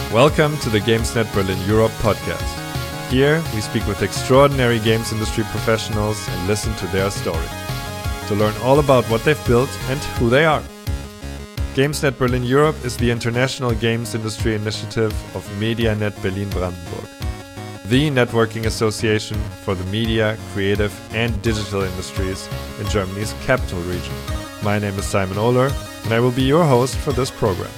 Welcome to the GamesNet Berlin Europe podcast. Here, we speak with extraordinary games industry professionals and listen to their story, to learn all about what they've built and who they are. GamesNet Berlin Europe is the international games industry initiative of MediaNet Berlin Brandenburg, the networking association for the media, creative and digital industries in Germany's capital region. My name is Simon Ohler, and I will be your host for this program.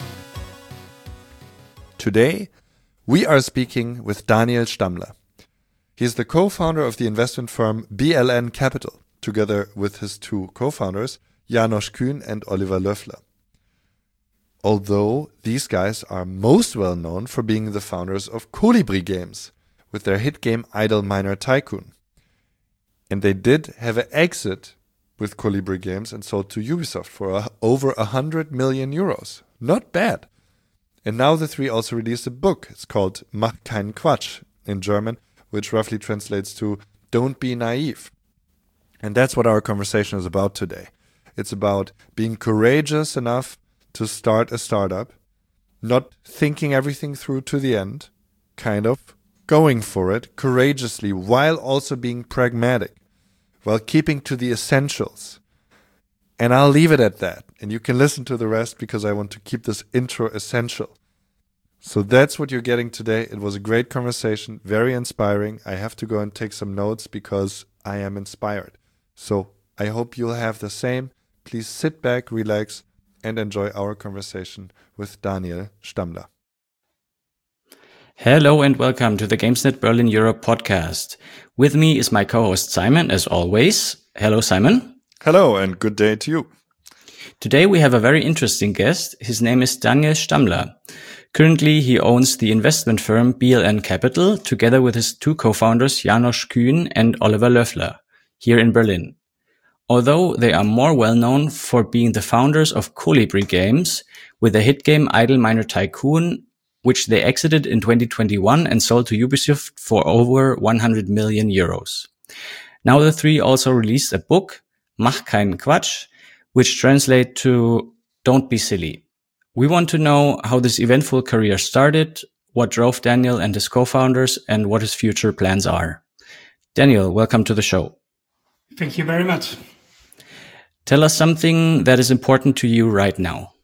Today, we are speaking with Daniel Stammler. He is the co-founder of the investment firm BLN Capital, together with his two co-founders, János Kühn and Oliver Löffler. Although these guys are most well known for being the founders of Kolibri Games, with their hit game Idle Miner Tycoon. And they did have an exit with Kolibri Games and sold to Ubisoft for over 100 million euros. Not bad. And now the three also released a book. It's called Mach keinen Quatsch in German, which roughly translates to Don't Be Naive. And that's what our conversation is about today. It's about being courageous enough to start a startup, not thinking everything through to the end, kind of going for it courageously while also being pragmatic, while keeping to the essentials. And I'll leave it at that. And you can listen to the rest because I want to keep this intro essential. So that's what you're getting today. It was a great conversation, very inspiring. I have to go and take some notes because I am inspired. So I hope you'll have the same. Please sit back, relax, and enjoy our conversation with Daniel Stammler. Hello and welcome to the GamesNet Berlin Europe podcast. With me is my co-host Simon, as always. Hello, Simon. Hello and good day to you. Today we have a very interesting guest. His name is Daniel Stammler. Currently he owns the investment firm BLN Capital together with his two co-founders János Kühn and Oliver Löffler here in Berlin. Although they are more well known for being the founders of Kolibri Games with the hit game Idle Miner Tycoon, which they exited in 2021 and sold to Ubisoft for over 100 million euros. Now the three also released a book, Mach keinen Quatsch, which translates to Don't Be Silly. We want to know how this eventful career started, what drove Daniel and his co-founders, and what his future plans are. Daniel, welcome to the show. Thank you very much. Tell us something that is important to you right now.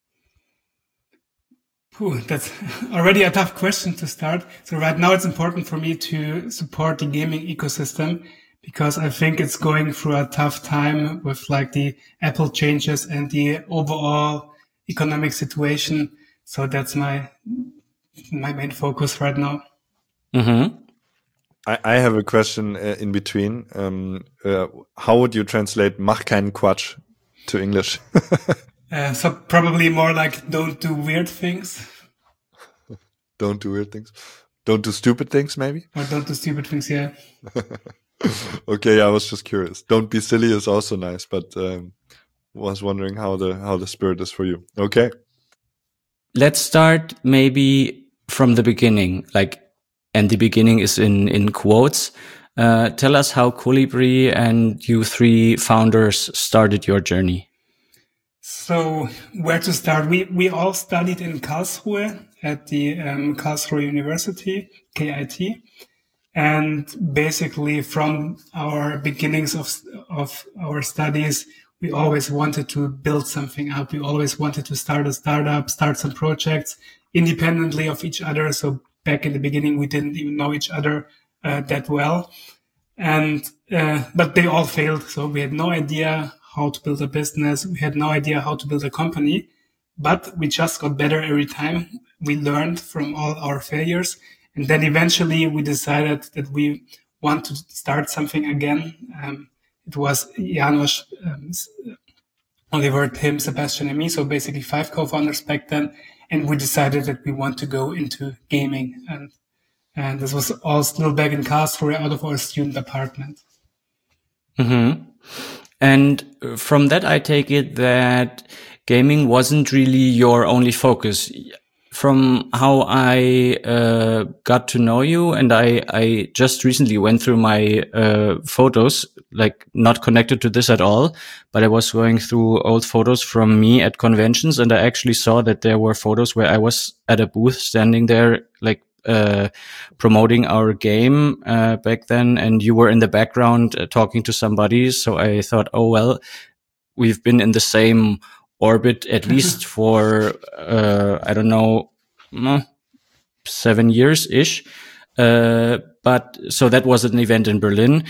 That's already a tough question to start. So right now it's important for me to support the gaming ecosystem because I think it's going through a tough time with like the Apple changes and the overall economic situation. So that's my main focus right now. Mm-hmm. I have a question in between. How would you translate Mach keinen Quatsch to English? So probably more like don't do weird things. Don't do weird things. Don't do stupid things, maybe? Or don't do stupid things, yeah. Okay, I was just curious. Don't be silly is also nice, but was wondering how the spirit is for you. Okay. Let's start maybe from the beginning, and the beginning is in quotes. Tell us how Kolibri and you three founders started your journey. So where to start? We all studied in Karlsruhe at the Karlsruhe University, KIT. And basically from our beginnings of our studies, we always wanted to build something up. We always wanted to start a startup, start some projects independently of each other. So back in the beginning, we didn't even know each other that well. And but they all failed. So we had no idea how to build a business. We had no idea how to build a company, but we just got better every time. We learned from all our failures. And then eventually we decided that we want to start something again. It was János, Oliver, Tim, Sebastian, and me. So basically 5 co-founders back then. And we decided that we want to go into gaming. And this was all still back in Karlsruhe out of our student apartment. Mm-hmm. And from that, I take it that gaming wasn't really your only focus. from how I got to know you, and I just recently went through my photos, like not connected to this at all, but I was going through old photos from me at conventions, and I actually saw that there were photos where I was at a booth standing there, like promoting our game back then, and you were in the background talking to somebody. So I thought, oh well, we've been in the same orbit at least for I don't know, 7 years ish. But so that was an event in Berlin.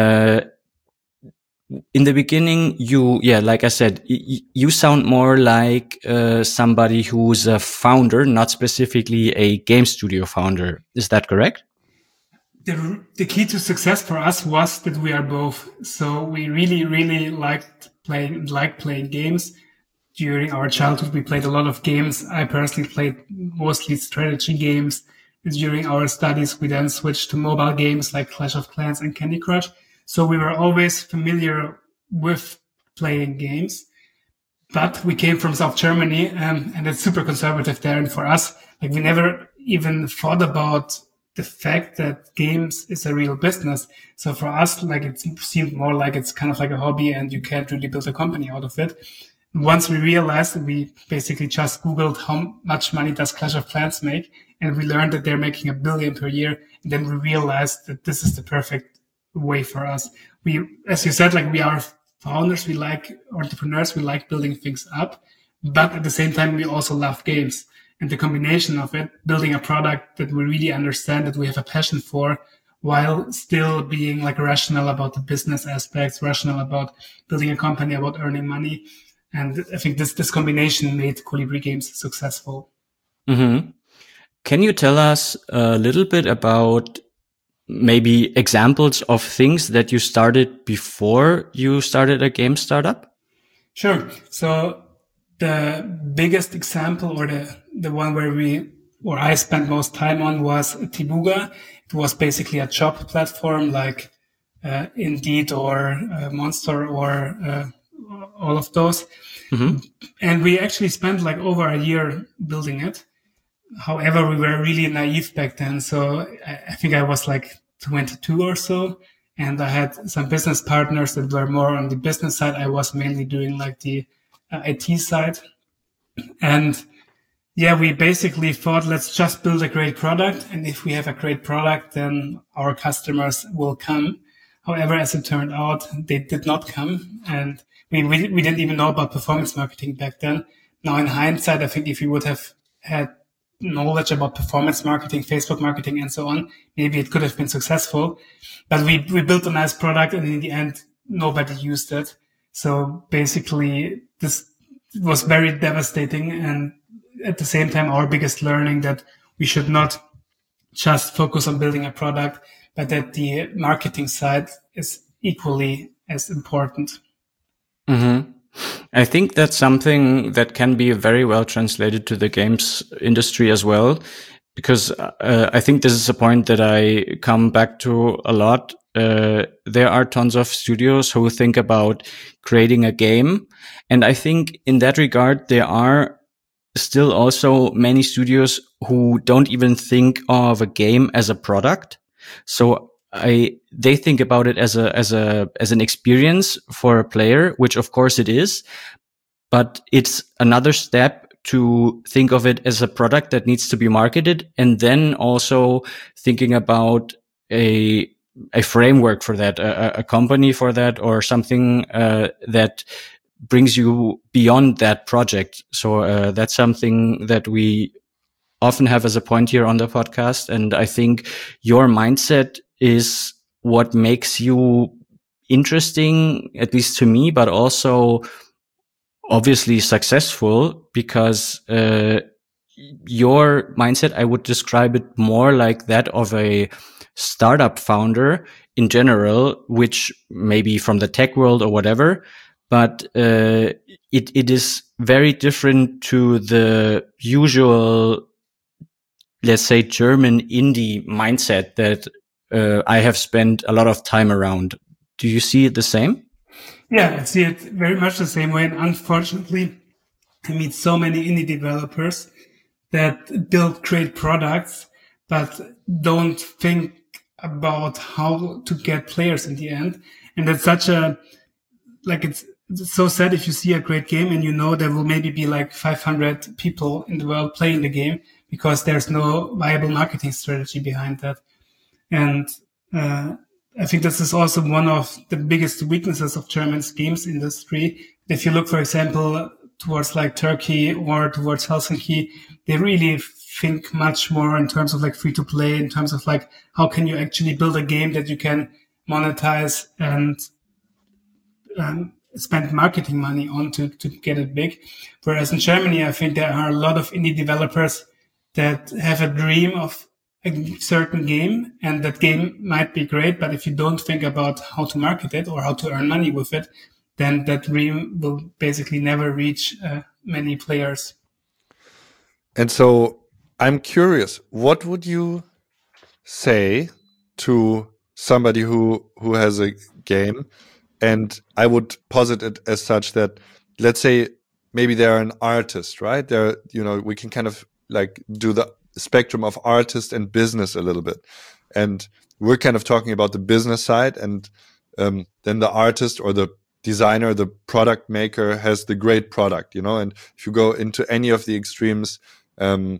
In the beginning, like I said, you sound more like somebody who's a founder, not specifically a game studio founder. Is that correct? The key to success for us was that we are both. So we really, really liked playing games. During our childhood, we played a lot of games. I personally played mostly strategy games. During our studies, we then switched to mobile games like Clash of Clans and Candy Crush. So we were always familiar with playing games. But we came from South Germany, and it's super conservative there. And for us, like, we never even thought about the fact that games is a real business. So for us, like, it seemed more like it's kind of like a hobby and you can't really build a company out of it. Once we realized, we basically just Googled how much money does Clash of Clans make, and we learned that they're making $1 billion per year. And then we realized that this is the perfect way for us. We, as you said, like, we are founders, we like entrepreneurs, we like building things up, but at the same time, we also love games. And the combination of it, building a product that we really understand, that we have a passion for, while still being like rational about the business aspects, rational about building a company, about earning money. And I think this combination made Colibri Games successful. Mm-hmm. Can you tell us a little bit about maybe examples of things that you started before you started a game startup? Sure. So the biggest example, or the one where I spent most time on, was Tibuga. It was basically a job platform like Indeed or Monster or all of those. Mm-hmm. And we actually spent like over a year building it. However, we were really naive back then. So I think I was like 22 or so. And I had some business partners that were more on the business side. I was mainly doing like the IT side. And yeah, we basically thought, let's just build a great product. And if we have a great product, then our customers will come. However, as it turned out, they did not come. And we didn't even know about performance marketing back then. Now, in hindsight, I think if we would have had knowledge about performance marketing, Facebook marketing, and so on, maybe it could have been successful. But we built a nice product, and in the end, nobody used it. So basically, this was very devastating. And at the same time, our biggest learning that we should not just focus on building a product, but that the marketing side is equally as important. Mm-hmm. I think that's something that can be very well translated to the games industry as well, because I think this is a point that I come back to a lot. There are tons of studios who think about creating a game. And I think in that regard, there are still also many studios who don't even think of a game as a product. So they think about it as an experience for a player, which of course it is, but it's another step to think of it as a product that needs to be marketed, and then also thinking about a framework for that, a company for that, or something that brings you beyond that project. So that's something that we often have as a point here on the podcast. And I think your mindset is what makes you interesting, at least to me, but also obviously successful, because your mindset, I would describe it more like that of a startup founder in general, which maybe from the tech world or whatever, but it is very different to the usual, let's say, German indie mindset that I have spent a lot of time around. Do you see it the same? Yeah, I see it very much the same way. And unfortunately, I meet so many indie developers that build great products, but don't think about how to get players in the end. And that's such a, like, it's so sad if you see a great game and you know there will maybe be like 500 people in the world playing the game because there's no viable marketing strategy behind that. And I think this is also one of the biggest weaknesses of German's games industry. If you look, for example, towards like Turkey or towards Helsinki, they really think much more in terms of like free to play, in terms of like how can you actually build a game that you can monetize and spend marketing money on to get it big. Whereas in Germany, I think there are a lot of indie developers that have a dream of a certain game, and that game might be great, but if you don't think about how to market it or how to earn money with it, then that dream will basically never reach many players. And so I'm curious, what would you say to somebody who has a game? And I would posit it as such that, let's say, maybe they're an artist, right? They're, we can kind of like do the spectrum of artist and business a little bit. And we're kind of talking about the business side, and then the artist or the designer, the product maker has the great product, and if you go into any of the extremes, on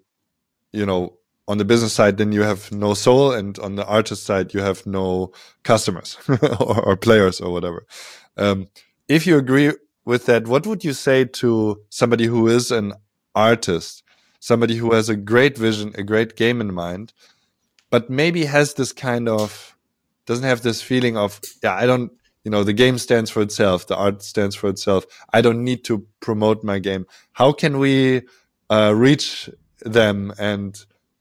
the business side, then you have no soul, and on the artist side, you have no customers or players or whatever. If you agree with that, what would you say to somebody who is an artist, somebody who has a great vision, a great game in mind, but maybe has this kind of, doesn't have this feeling of, I don't, the game stands for itself, the art stands for itself, I don't need to promote my game. How can we reach them and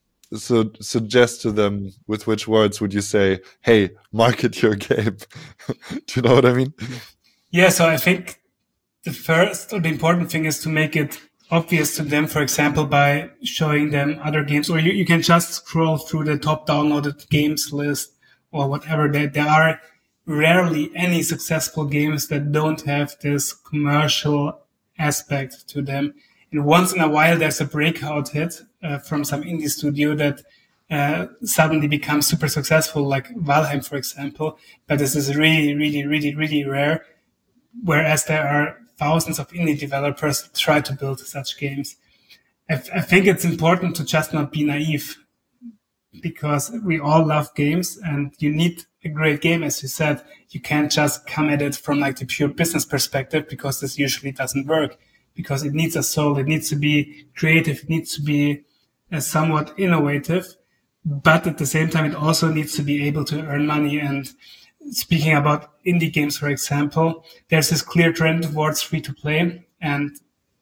suggest to them, with which words would you say, hey, market your game? Do you know what I mean? Yeah, so I think the first or the important thing is to make it obvious to them, for example, by showing them other games, or you can just scroll through the top downloaded games list or whatever. There are rarely any successful games that don't have this commercial aspect to them. And once in a while, there's a breakout hit from some indie studio that suddenly becomes super successful, like Valheim, for example. But this is really, really, really, really rare. Whereas there are thousands of indie developers that try to build such games. I think it's important to just not be naive, because we all love games and you need a great game. As you said, you can't just come at it from like the pure business perspective, because this usually doesn't work, because it needs a soul. It needs to be creative. It needs to be somewhat innovative, but at the same time, it also needs to be able to earn money. And speaking about indie games, for example, there's this clear trend towards free to play. And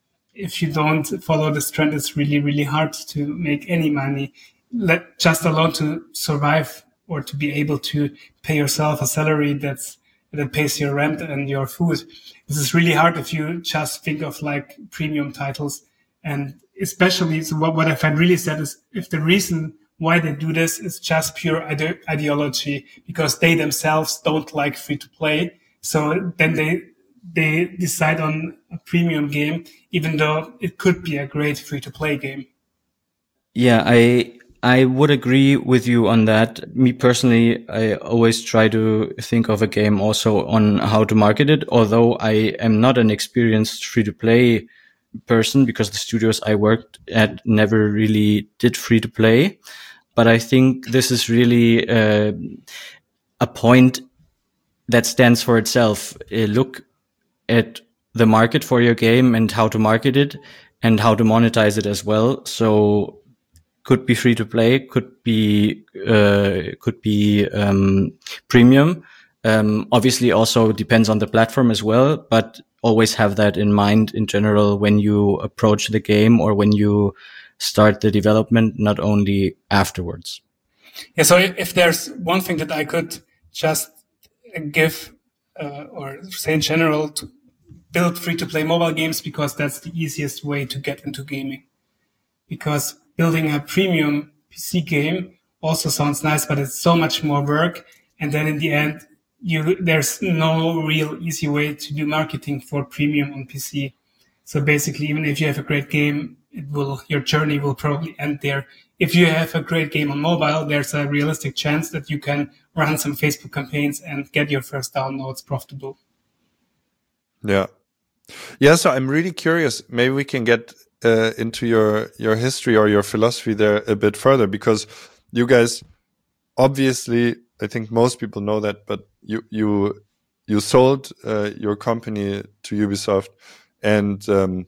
if you don't follow this trend, it's really, really hard to make any money, just alone to survive or to be able to pay yourself a salary that pays your rent and your food. This is really hard if you just think of like premium titles. And especially, so what I find really sad is if the reason why they do this is just pure ideology, because they themselves don't like free to play. So then they decide on a premium game, even though it could be a great free to play game. Yeah, I would agree with you on that. Me personally, I always try to think of a game also on how to market it, although I am not an experienced free to play person, because the studios I worked at never really did free to play. But I think this is really a point that stands for itself. Look at the market for your game and how to market it and how to monetize it as well. So could be free to play, could be premium. Obviously also depends on the platform as well, but always have that in mind in general when you approach the game or when you start the development, not only afterwards. Yeah. So if there's one thing that I could just give, or say in general, to build free to play mobile games, because that's the easiest way to get into gaming. Because building a premium PC game also sounds nice, but it's so much more work. And then in the end, there's no real easy way to do marketing for premium on PC. So basically, even if you have a great game, your journey will probably end there. If you have a great game on mobile, there's a realistic chance that you can run some Facebook campaigns and get your first downloads profitable. Yeah. Yeah, so I'm really curious. Maybe we can get into your history or your philosophy there a bit further, because you guys, obviously, I think most people know that, but you sold your company to Ubisoft, and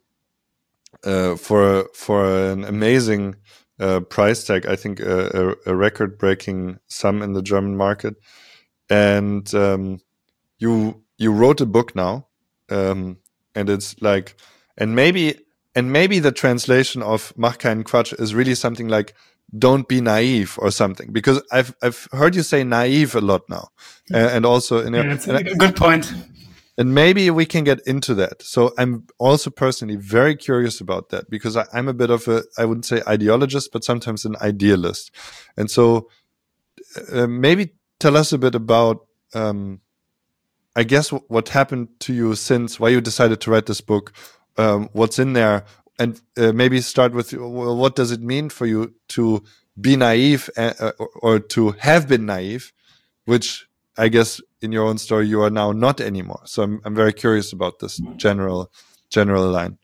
for an amazing price tag, I think a record-breaking sum in the German market, and you wrote a book now, and it's like, and maybe the translation of "Mach keinen Quatsch" is really something like "Don't be naive" or something, because I've heard you say naive a lot now, and also that's a good point. And maybe we can get into that. So I'm also personally very curious about that, because I'm a bit of I wouldn't say ideologist, but sometimes an idealist. And so maybe tell us a bit about, I guess, what happened to you since, why you decided to write this book, what's in there, and maybe start with, what does it mean for you to be naive or to have been naive, which I guess in your own story you are now not anymore. So I'm very curious about this general line.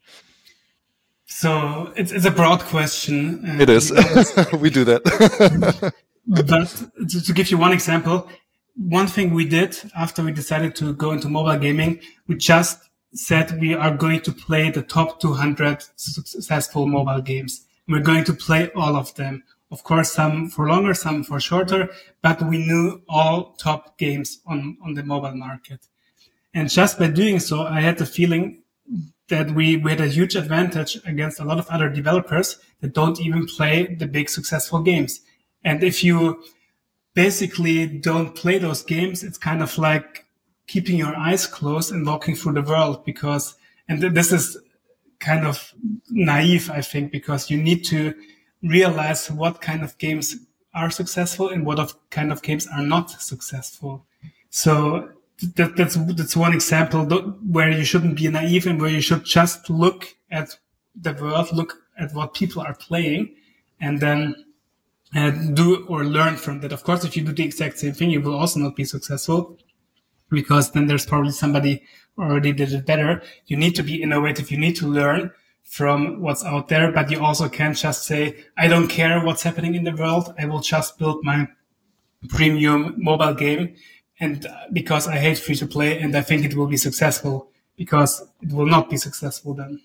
So it's a broad question. It is. We do that. But to give you one example, one thing we did after we decided to go into mobile gaming, we just said we are going to play the top 200 successful mobile games. We're going to play all of them. Of course, some for longer, some for shorter, but we knew all top games on the mobile market. And just by doing so, I had the feeling that we had a huge advantage against a lot of other developers that don't even play the big successful games. And if you basically don't play those games, it's kind of like keeping your eyes closed and walking through the world, because, and this is kind of naive, I think, because you need to realize what kind of games are successful and what kind of games are not successful. So that's one example where you shouldn't be naive and where you should just look at the world, look at what people are playing, and then do or learn from that. Of course, if you do the exact same thing, you will also not be successful, because then there's probably somebody who already did it better. You need to be innovative. You need to learn from what's out there, but you also can't just say, I don't care what's happening in the world. I will just build my premium mobile game, and because I hate free to play and I think it will be successful, because it will not be successful then.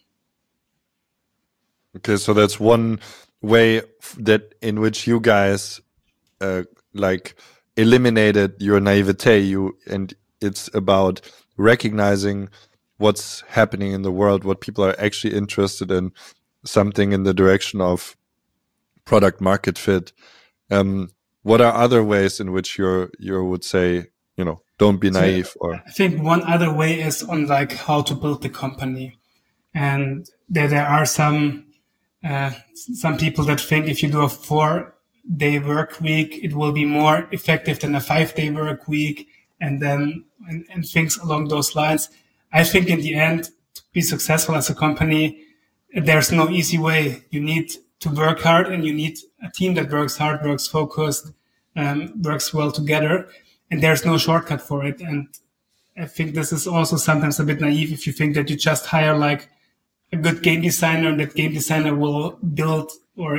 Okay, so that's one way that in which you guys like eliminated your naivete. And it's about recognizing what's happening in the world, what people are actually interested in, something in the direction of product market fit. What are other ways in which you would say, don't be naive? So, or I think one other way is on like how to build the company. And there are some people that think if you do a 4-day work week, it will be more effective than a 5-day work week, and things along those lines. I think in the end, to be successful as a company, there's no easy way. You need to work hard, and you need a team that works hard, works focused, works well together, and there's no shortcut for it. And I think this is also sometimes a bit naive if you think that you just hire like a good game designer, and that game designer will build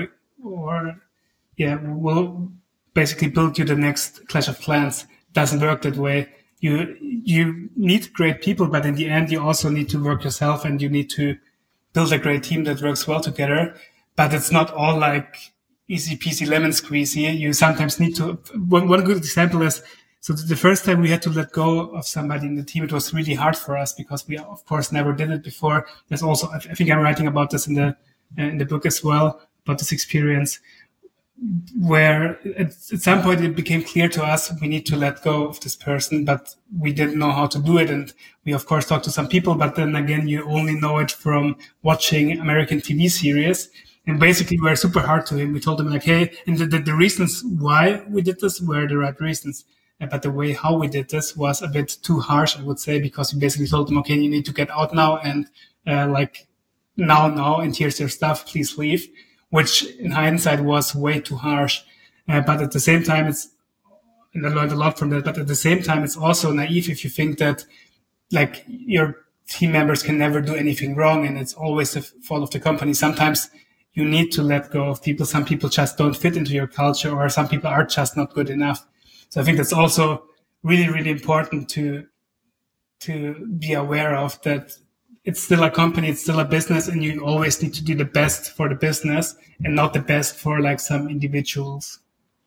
will basically build you the next Clash of Clans. It doesn't work that way. You need great people, but in the end, you also need to work yourself, and you need to build a great team that works well together. But it's not all like easy peasy lemon squeezy. You sometimes need to. One good example is, so the first time we had to let go of somebody in the team, it was really hard for us because we, of course, never did it before. There's also, I think I'm writing about this in the book as well, about this experience, where at some point it became clear to us we need to let go of this person, but we didn't know how to do it. And we, of course, talked to some people, but then again, you only know it from watching American TV series. And basically, we were super hard to him. We told him like, hey, and the reasons why we did this were the right reasons. But the way how we did this was a bit too harsh, I would say, because we basically told him, okay, you need to get out now and now, and here's your stuff, please leave, which in hindsight was way too harsh. But at the same time, and I learned a lot from that, but at the same time, it's also naive if you think that like your team members can never do anything wrong and it's always the fault of the company. Sometimes you need to let go of people. Some people just don't fit into your culture, or some people are just not good enough. So I think that's also really, really important to be aware of, that it's still a company, it's still a business, and you always need to do the best for the business and not the best for like some individuals.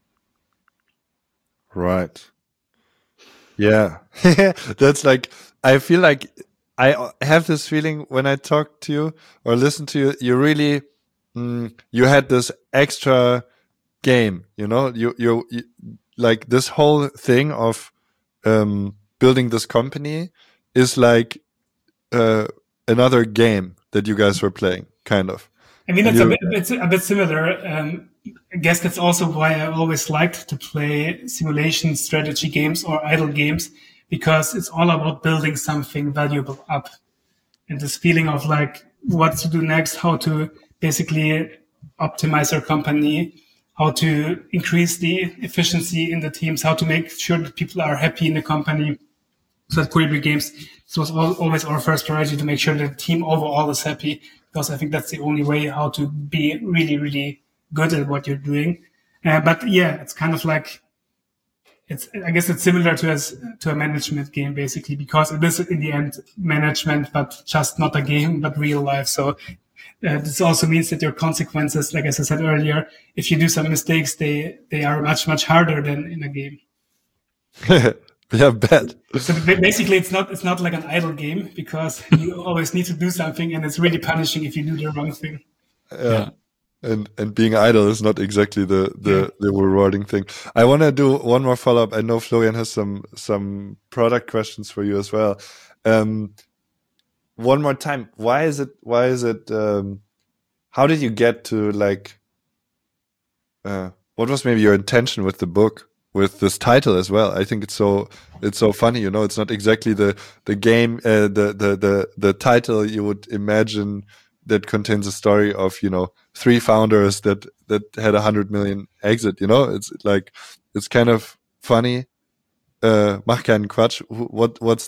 Right. Yeah. That's like, I feel like I have this feeling when I talk to you or listen to you, you really, you had this extra game, you know, you like this whole thing of, building this company is like, another game that you guys were playing, kind of. I mean, it's a bit similar. I guess that's also why I always liked to play simulation strategy games or idle games, because it's all about building something valuable up. And this feeling of like what to do next, how to basically optimize our company, how to increase the efficiency in the teams, how to make sure that people are happy in the company. So at Colibri Games, this was always our first priority, to make sure that the team overall is happy, because I think that's the only way how to be really, really good at what you're doing. But yeah, it's kind of like, I guess it's similar to a management game, basically, because it is in the end management, but just not a game, but real life. So this also means that your consequences, like as I said earlier, if you do some mistakes, they are much, much harder than in a game. Yeah, bad. So basically, it's not like an idle game, because you always need to do something, and it's really punishing if you do the wrong thing. Yeah. And being idle is not exactly the rewarding thing. I want to do one more follow up. I know Florian has some product questions for you as well. One more time, why is it? How did you get to like? What was maybe your intention with the book, with this title as well? I think it's so funny. You know, it's not exactly the game, the title you would imagine that contains a story of, you know, 3 founders that had 100 million exit. You know, it's like, it's kind of funny. Mach keinen Quatsch. What's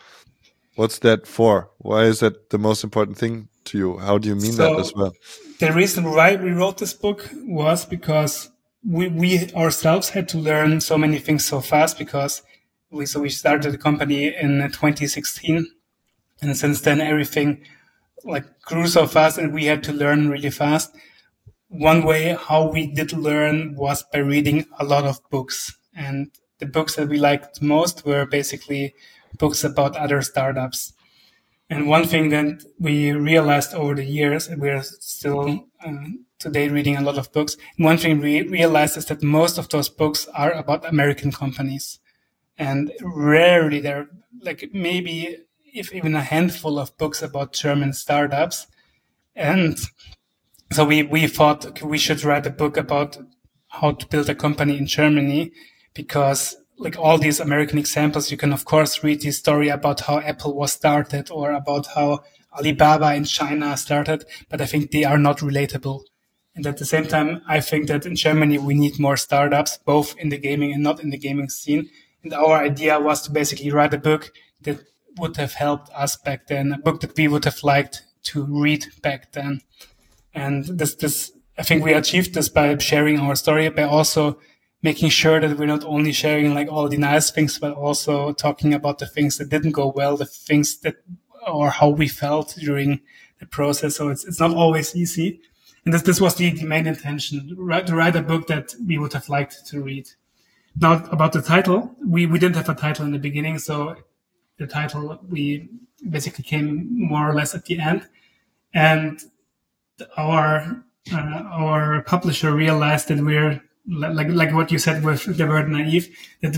that for? Why is that the most important thing to you? How do you mean that as well? The reason why we wrote this book was because we ourselves had to learn so many things so fast, because we started the company in 2016, and since then everything like grew so fast, and we had to learn really fast. One way how we did learn was by reading a lot of books, and the books that we liked most were basically books about other startups. And one thing that we realized over the years, and we're still today reading a lot of books, one thing we realized is that most of those books are about American companies, and rarely there, like maybe if even a handful of books about German startups. And so we thought we should write a book about how to build a company in Germany, because like all these American examples, you can of course read the story about how Apple was started or about how Alibaba in China started, but I think they are not relatable. And at the same time, I think that in Germany, we need more startups, both in the gaming and not in the gaming scene. And our idea was to basically write a book that would have helped us back then, a book that we would have liked to read back then. And this, I think we achieved this by sharing our story, by also making sure that we're not only sharing like all the nice things, but also talking about the things that didn't go well, the things that, or how we felt during the process. So it's not always easy. And this was the main intention, to write a book that we would have liked to read. Now, about the title, we didn't have a title in the beginning, so the title we basically came more or less at the end. And our publisher realized that we're like what you said with the word naive, that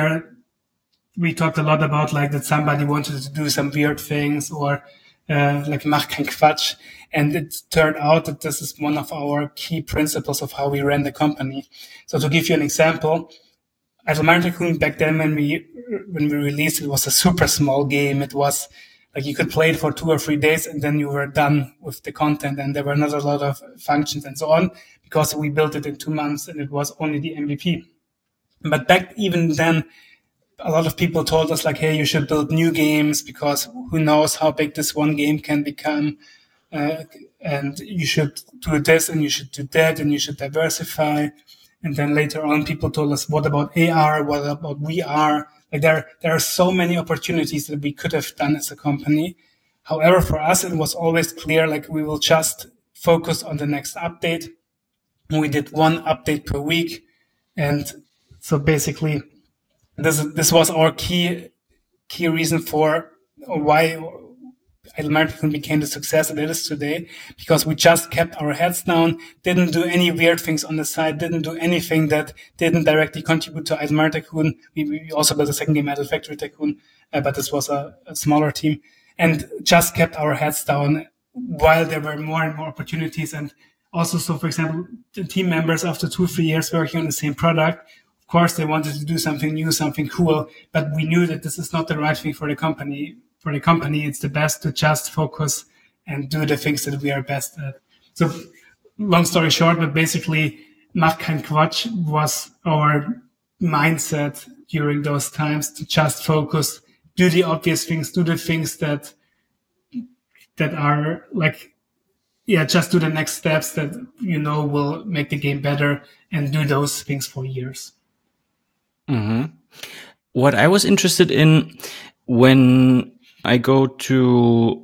we talked a lot about like that somebody wanted to do some weird things, or like mach kein Quatsch. And it turned out that this is one of our key principles of how we ran the company. So to give you an example, Idle Miner Tycoon back then when we released it was a super small game. It was like you could play it for 2 or 3 days and then you were done with the content, and there were not a lot of functions and so on, because we built it in 2 months and it was only the MVP. But back even then, a lot of people told us like, hey, you should build new games because who knows how big this one game can become. And you should do this and you should do that and you should diversify. And then later on, people told us, what about AR? What about VR? Like there are so many opportunities that we could have done as a company. However, for us, it was always clear, like we will just focus on the next update. We did one update per week. And so basically this was our key reason for why Idle Tycoon became the success that it is today, because we just kept our heads down, didn't do any weird things on the side, didn't do anything that didn't directly contribute to Idle Tycoon. We also built a second game, Idle Factory Tycoon, but this was a smaller team, and just kept our heads down while there were more and more opportunities. And also, so for example, the team members, after 2-3 years working on the same product, of course, they wanted to do something new, something cool, but we knew that this is not the right thing for the company. For the company, it's the best to just focus and do the things that we are best at. So, long story short, but basically, Mach kein Quatsch was our mindset during those times, to just focus, do the obvious things, do the things that are like, yeah, just do the next steps that will make the game better, and do those things for years. Mm-hmm. What I was interested in when I went to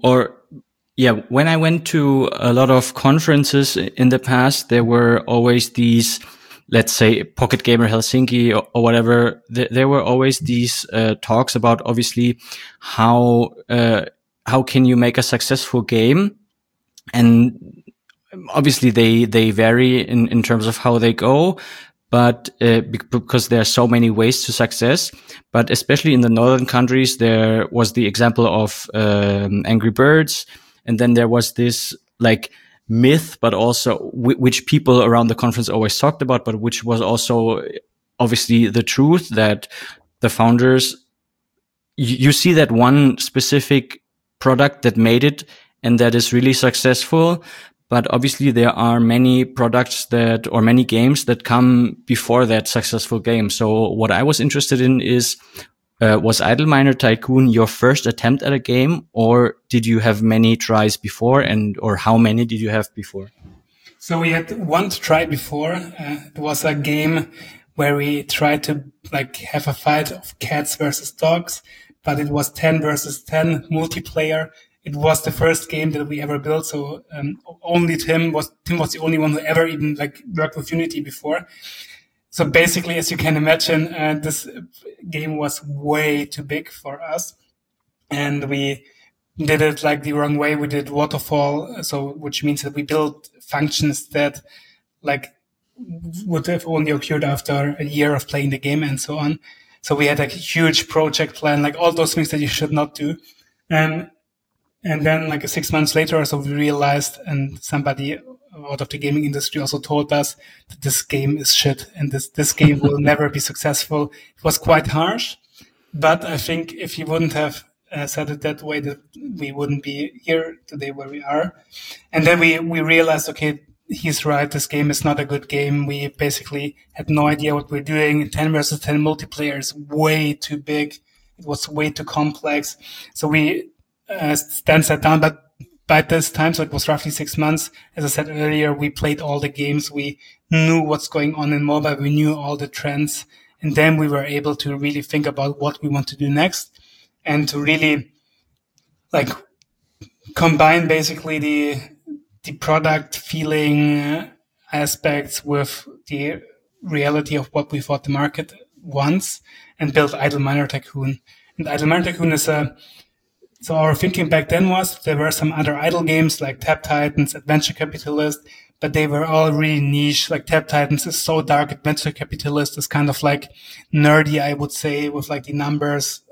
a lot of conferences in the past, there were always these, let's say, Pocket Gamer Helsinki or whatever. There were always these talks about, obviously, how can you make a successful game, and obviously they vary in terms of how they go. But because there are so many ways to success, but especially in the northern countries, there was the example of Angry Birds, and then there was this like myth, but also which people around the conference always talked about, but which was also obviously the truth, that the founders, you see that one specific product that made it and that is really successful. But obviously there are many products or many games that come before that successful game. So what I was interested in is, was Idle Miner Tycoon your first attempt at a game, or did you have many tries before, or how many did you have before? So we had one try before. It was a game where we tried to like have a fight of cats versus dogs, but it was 10 versus 10 multiplayer. It was the first game that we ever built. So, only Tim was the only one who ever even like worked with Unity before. So basically, as you can imagine, this game was way too big for us, and we did it like the wrong way. We did waterfall. So, which means that we built functions that like would have only occurred after a year of playing the game and so on. So we had a huge project plan, like all those things that you should not do. And then like 6 months later or so, we realized, and somebody out of the gaming industry also told us, that this game is shit and this game will never be successful. It was quite harsh, but I think if he wouldn't have said it that way, that we wouldn't be here today where we are. And then we realized, okay, he's right. This game is not a good game. We basically had no idea what we're doing. 10 versus 10 multiplayer is way too big. It was way too complex. So we then sat down, but by this time, so it was roughly 6 months. As I said earlier, we played all the games. We knew what's going on in mobile. We knew all the trends. And then we were able to really think about what we want to do next, and to really like combine basically the product feeling aspects with the reality of what we thought the market wants, and build Idle Miner Tycoon. And Idle Miner Tycoon is so our thinking back then was there were some other idle games like Tab Titans, Adventure Capitalist, but they were all really niche. Like Tab Titans is so dark. Adventure Capitalist is kind of like nerdy, I would say, with like the numbers.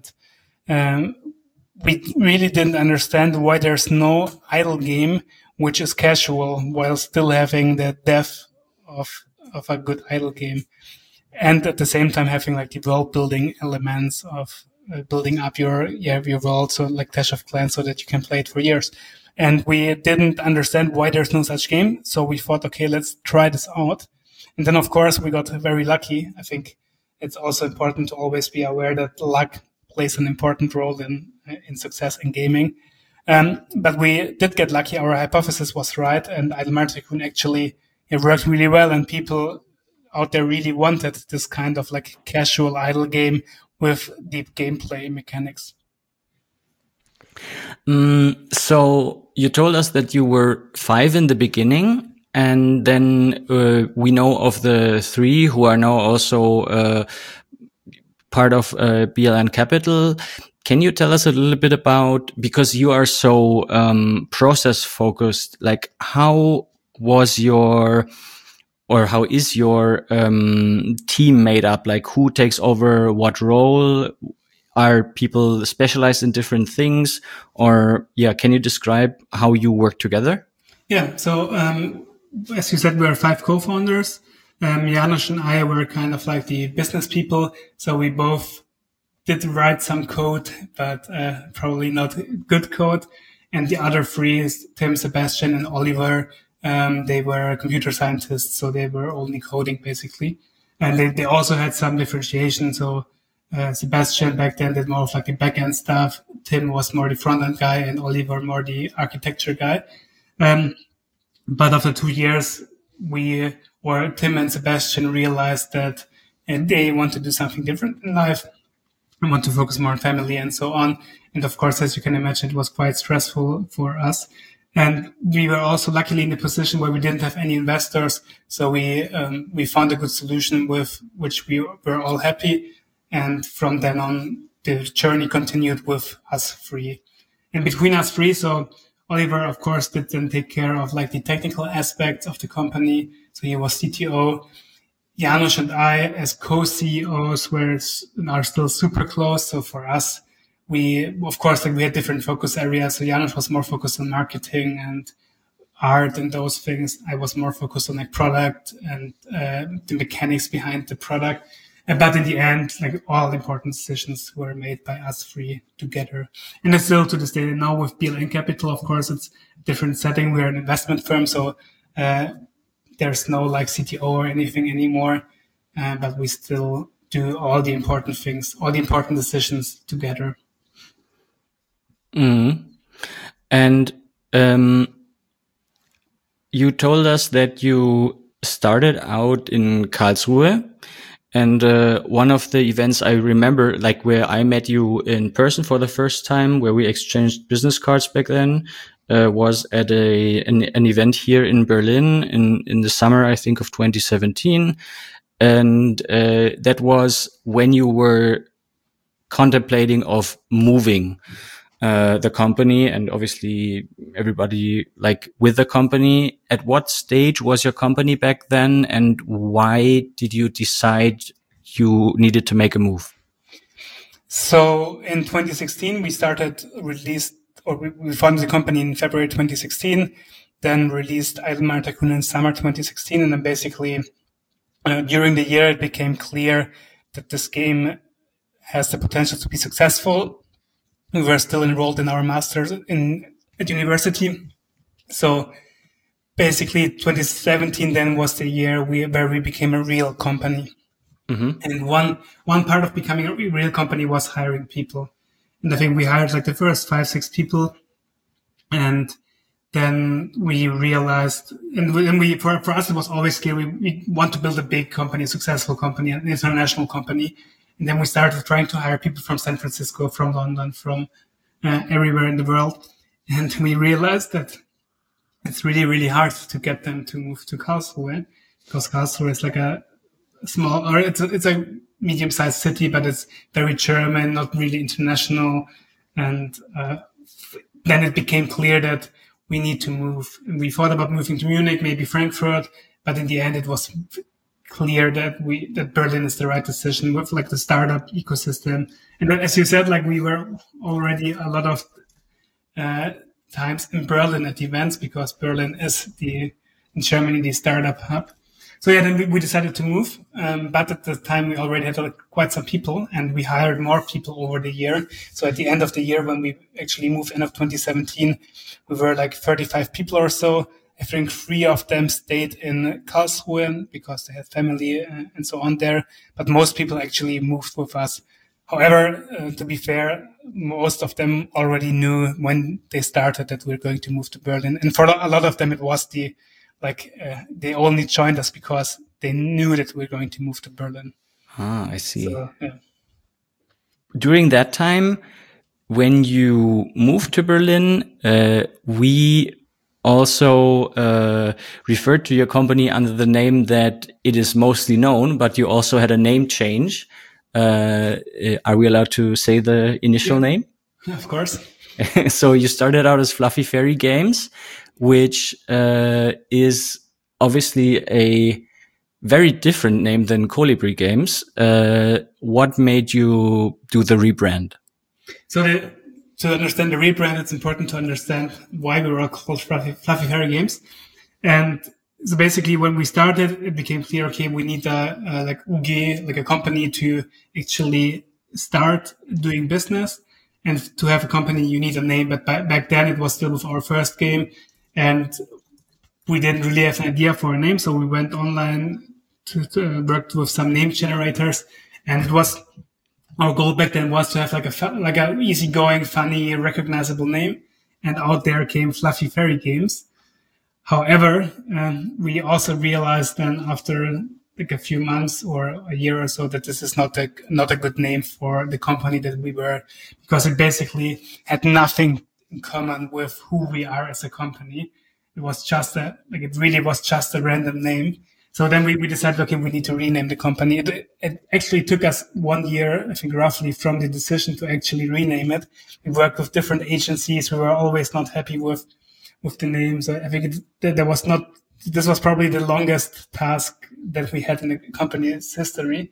And we really didn't understand why there's no idle game which is casual while still having the depth of a good idle game. And at the same time having like the world building elements of building up your world, so like Clash of Clans, so that you can play it for years. And we didn't understand why there's no such game. So we thought, okay, let's try this out. And then, of course, we got very lucky. I think it's also important to always be aware that luck plays an important role in success in gaming. But we did get lucky. Our hypothesis was right. And Idle Miner Tycoon actually, it worked really well. And people out there really wanted this kind of like casual idle game with deep gameplay mechanics. So you told us that you were 5 in the beginning, and then we know of the 3 who are now also part of BLN Capital. Can you tell us a little bit about, because you are so process focused, like how was your, or how is your team made up? Like who takes over what role? Are people specialized in different things? Or can you describe how you work together? Yeah, so as you said, we are 5 co-founders. Janos and I were kind of like the business people. So we both did write some code, but probably not good code. And the other 3, Tim, Sebastian, and Oliver, they were computer scientists. So they were only coding basically. And they also had some differentiation. So Sebastian back then did more of like the back-end stuff. Tim was more the front-end guy, and Oliver more the architecture guy. But after 2 years, Tim and Sebastian realized that they want to do something different in life and want to focus more on family and so on. And of course, as you can imagine, it was quite stressful for us. And we were also luckily in a position where we didn't have any investors. So we found a good solution with which we were all happy. And from then on, the journey continued with us 3. And between us 3, so Oliver, of course, did then take care of like the technical aspects of the company. So he was CTO. Janos and I, as co-CEOs, are still super close. So for us, we had different focus areas. So Janos was more focused on marketing and art and those things. I was more focused on like product and the mechanics behind the product. But in the end, like all important decisions were made by us 3 together. And it's still to this day. Now with BLN Capital, of course, it's a different setting. We're an investment firm. So there's no like CTO or anything anymore. But we still do all the important things, all the important decisions together. And you told us that you started out in Karlsruhe. And one of the events I remember, like where I met you in person for the first time, where we exchanged business cards back then, was at an event here in Berlin in the summer, I think, of 2017. And that was when you were contemplating of moving the company, and obviously everybody like with the company. At what stage was your company back then, and why did you decide you needed to make a move? So in 2016, we founded the company in February 2016, then released Idle Miner Tycoon in summer 2016. And then basically during the year, it became clear that this game has the potential to be successful. We were still enrolled in our masters at university. So basically 2017 then was the year where we became a real company. Mm-hmm. And one part of becoming a real company was hiring people. And I think we hired like the first 5-6 people. And then we realized, for us, it was always clear we want to build a big company, a successful company, an international company. And then we started trying to hire people from San Francisco, from London, from everywhere in the world. And we realized that it's really, really hard to get them to move to Karlsruhe, because Karlsruhe is like it's a medium-sized city, but it's very German, not really international. And then it became clear that we need to move. And we thought about moving to Munich, maybe Frankfurt, but in the end, it was clear that Berlin is the right decision with like the startup ecosystem. And then, as you said, like we were already a lot of times in Berlin at events, because Berlin is in Germany, the startup hub. So yeah, then we decided to move. But at the time we already had quite some people, and we hired more people over the year. So at the end of the year, when we actually moved, end of 2017, we were like 35 people or so. I think 3 of them stayed in Karlsruhe because they had family and so on there. But most people actually moved with us. However, to be fair, most of them already knew when they started that we were going to move to Berlin. And for a lot of them, it was they only joined us because they knew that we were going to move to Berlin. Ah, I see. So, yeah. During that time, when you moved to Berlin, we also referred to your company under the name that it is mostly known, but you also had a name change. Are we allowed to say the initial name? Of course. So you started out as Fluffy Fairy Games, which is obviously a very different name than Colibri Games. What made you do the rebrand? So to understand the rebrand, it's important to understand why we were called Fluffy Fairy Games. And so basically, when we started, it became clear, okay, we need like UG, like a company to actually start doing business. And to have a company, you need a name. But back then, it was still with our first game. And we didn't really have an idea for a name. So we went online to work with some name generators. And it was our goal back then was to have like a easygoing, funny, recognizable name. And out there came Fluffy Fairy Games. However, we also realized then after like a few months or a year or so that this is not a good name for the company that we were, because it basically had nothing in common with who we are as a company. It was just it really was just a random name. So then we decided, okay, we need to rename the company. It actually took us 1 year, I think roughly, from the decision to actually rename it. We worked with different agencies. We were always not happy with the names. I think this was probably the longest task that we had in the company's history.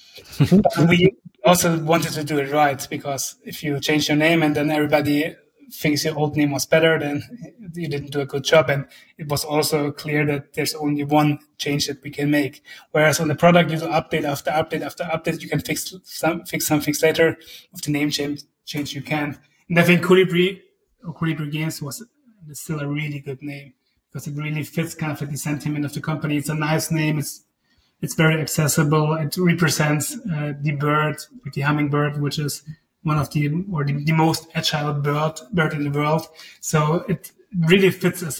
But we also wanted to do it right, because if you change your name and then everybody thinks your old name was better, then you didn't do a good job. And it was also clear that there's only one change that we can make. Whereas on the product, you do update after update after update. You can fix some things later. With the name change you can't. And I think Colibri Games was still a really good name, because it really fits kind of the sentiment of the company. It's a nice name. It's very accessible. It represents the bird, the hummingbird, which is one of the most agile bird in the world. So it really fits to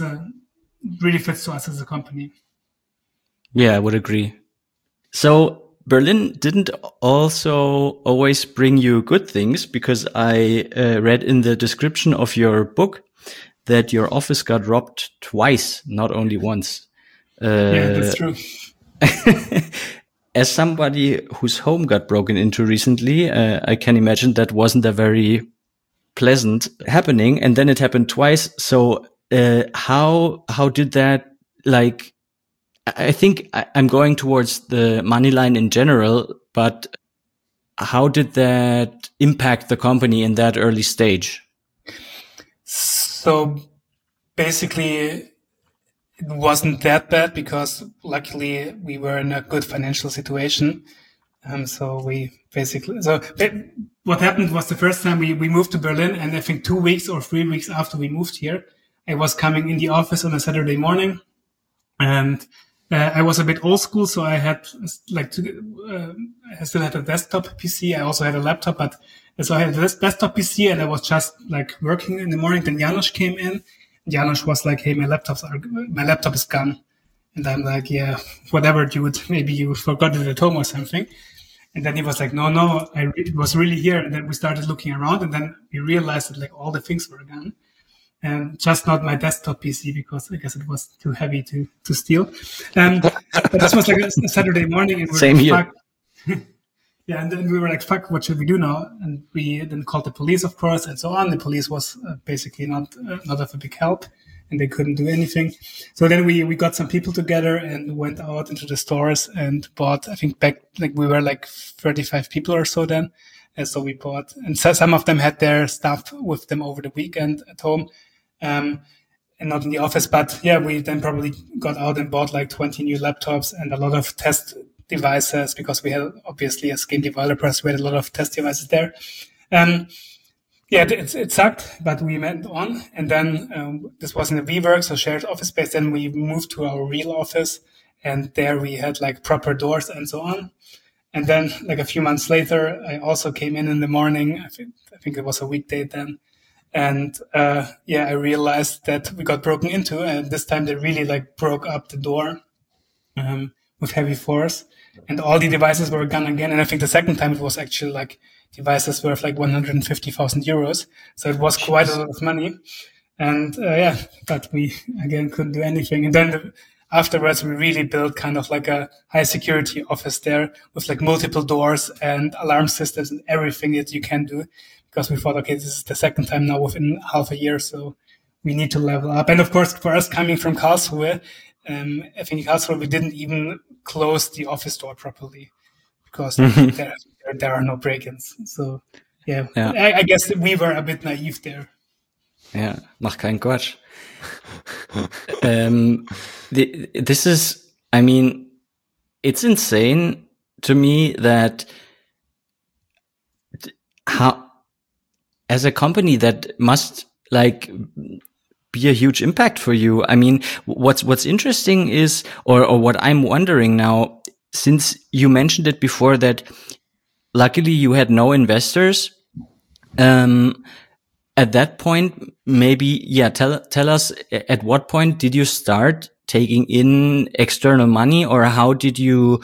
us as a company. Yeah, I would agree. So Berlin didn't also always bring you good things, because I read in the description of your book that your office got robbed twice, not only once. Yeah, that's true. As somebody whose home got broken into recently, I can imagine that wasn't a very pleasant happening. And then it happened twice. So how did that, like, I think I'm going towards the money line in general, but how did that impact the company in that early stage? So basically, it wasn't that bad, because luckily we were in a good financial situation. So what happened was, the first time we moved to Berlin, and I think 2 weeks or 3 weeks after we moved here, I was coming in the office on a Saturday morning, and I was a bit old school. So I had I still had a desktop PC. I also had a laptop, but so I had this desktop PC, and I was just like working in the morning. Then Janos came in. Janos was like, "Hey, my laptop is gone." And I'm like, "Yeah, whatever, dude. Maybe you forgot it at home or something." And then he was like, "No, it was really here." And then we started looking around, and then we realized that like all the things were gone, and just not my desktop PC, because I guess it was too heavy to steal. But this was like a Saturday morning, and we were Same here. Fuck. Yeah, and then we were like, fuck, what should we do now? And we then called the police, of course, and so on. The police was basically not of a big help, and they couldn't do anything. So then we got some people together and went out into the stores and bought, I think back, like we were like 35 people or so then. And so we bought, and so some of them had their stuff with them over the weekend at home. and not in the office. But yeah, we then probably got out and bought like 20 new laptops and a lot of test devices, because we had, obviously, as game developers, we had a lot of test devices there. Yeah, it sucked, but we went on. And then this was in a WeWork, so shared office space. Then we moved to our real office, and there we had like proper doors and so on. And then like a few months later, I also came in the morning. I think it was a weekday then. And I realized that we got broken into, and this time they really like broke up the door with heavy force, and all the devices were gone again. And I think the second time it was actually like devices worth like 150,000 euros. So it was quite a lot of money. And but we again couldn't do anything. And then afterwards, we really built kind of like a high security office there with like multiple doors and alarm systems and everything that you can do, because we thought, okay, this is the second time now within half a year. So we need to level up. And of course, for us coming from Karlsruhe, I think in Karlsruhe, we didn't even close the office door properly, because there are no break-ins. So yeah. I guess we were a bit naive there. Ja, mach keinen Quatsch. This is, I mean, it's insane to me that how, as a company that must like be a huge impact for you. I mean, what's interesting is, or what I'm wondering now, since you mentioned it before that luckily you had no investors, at that point, maybe, tell us, at what point did you start taking in external money, or how did you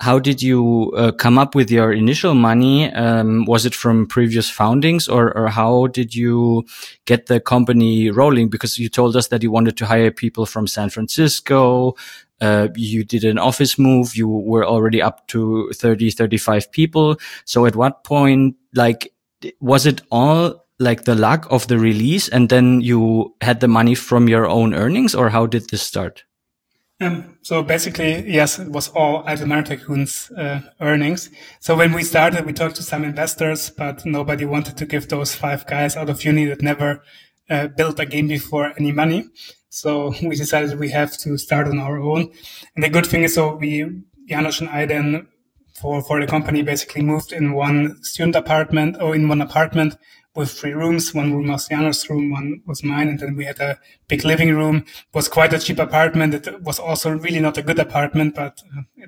come up with your initial money? Was it from previous foundings, or how did you get the company rolling? Because you told us that you wanted to hire people from San Francisco. You did an office move. You were already up to 35 people. So at what point, like, was it all like the luck of the release, and then you had the money from your own earnings, or how did this start? So basically, yes, it was all Idle Miner Tycoon's earnings. So when we started, we talked to some investors, but nobody wanted to give those 5 guys out of uni that never built a game before any money. So we decided we have to start on our own. And the good thing is, so Janos and I then, for the company, basically moved in one student apartment, or in one apartment with 3 rooms. One room was Janos' room, one was mine, and then we had a big living room. It was quite a cheap apartment. It was also really not a good apartment, but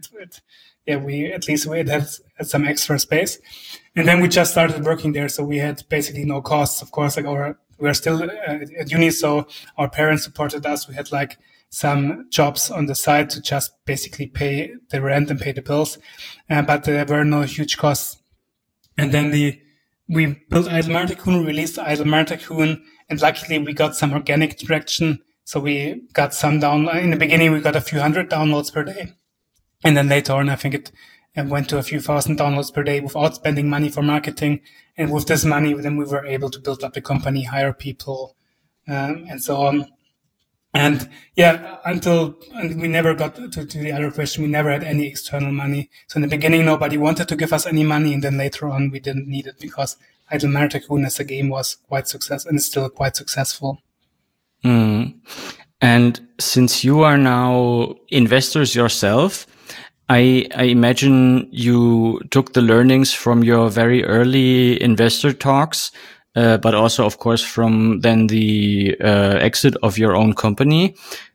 we had some extra space. And then we just started working there, so we had basically no costs. Of course, like we were still at uni, so our parents supported us. We had like some jobs on the side to just basically pay the rent and pay the bills, but there were no huge costs. And then we built Idle Miner Tycoon, released Idle Miner Tycoon, and luckily we got some organic traction. So we got some in the beginning, we got a few hundred downloads per day. And then later on, I think it went to a few thousand downloads per day without spending money for marketing. And with this money, then we were able to build up the company, hire people, and so on. And we never got to the other question. We never had any external money. So in the beginning, nobody wanted to give us any money. And then later on, we didn't need it, because Idle Miner Tycoon as a game was quite successful, and is still quite successful. Mm. And since you are now investors yourself, I imagine you took the learnings from your very early investor talks, but also, of course, from then the exit of your own company.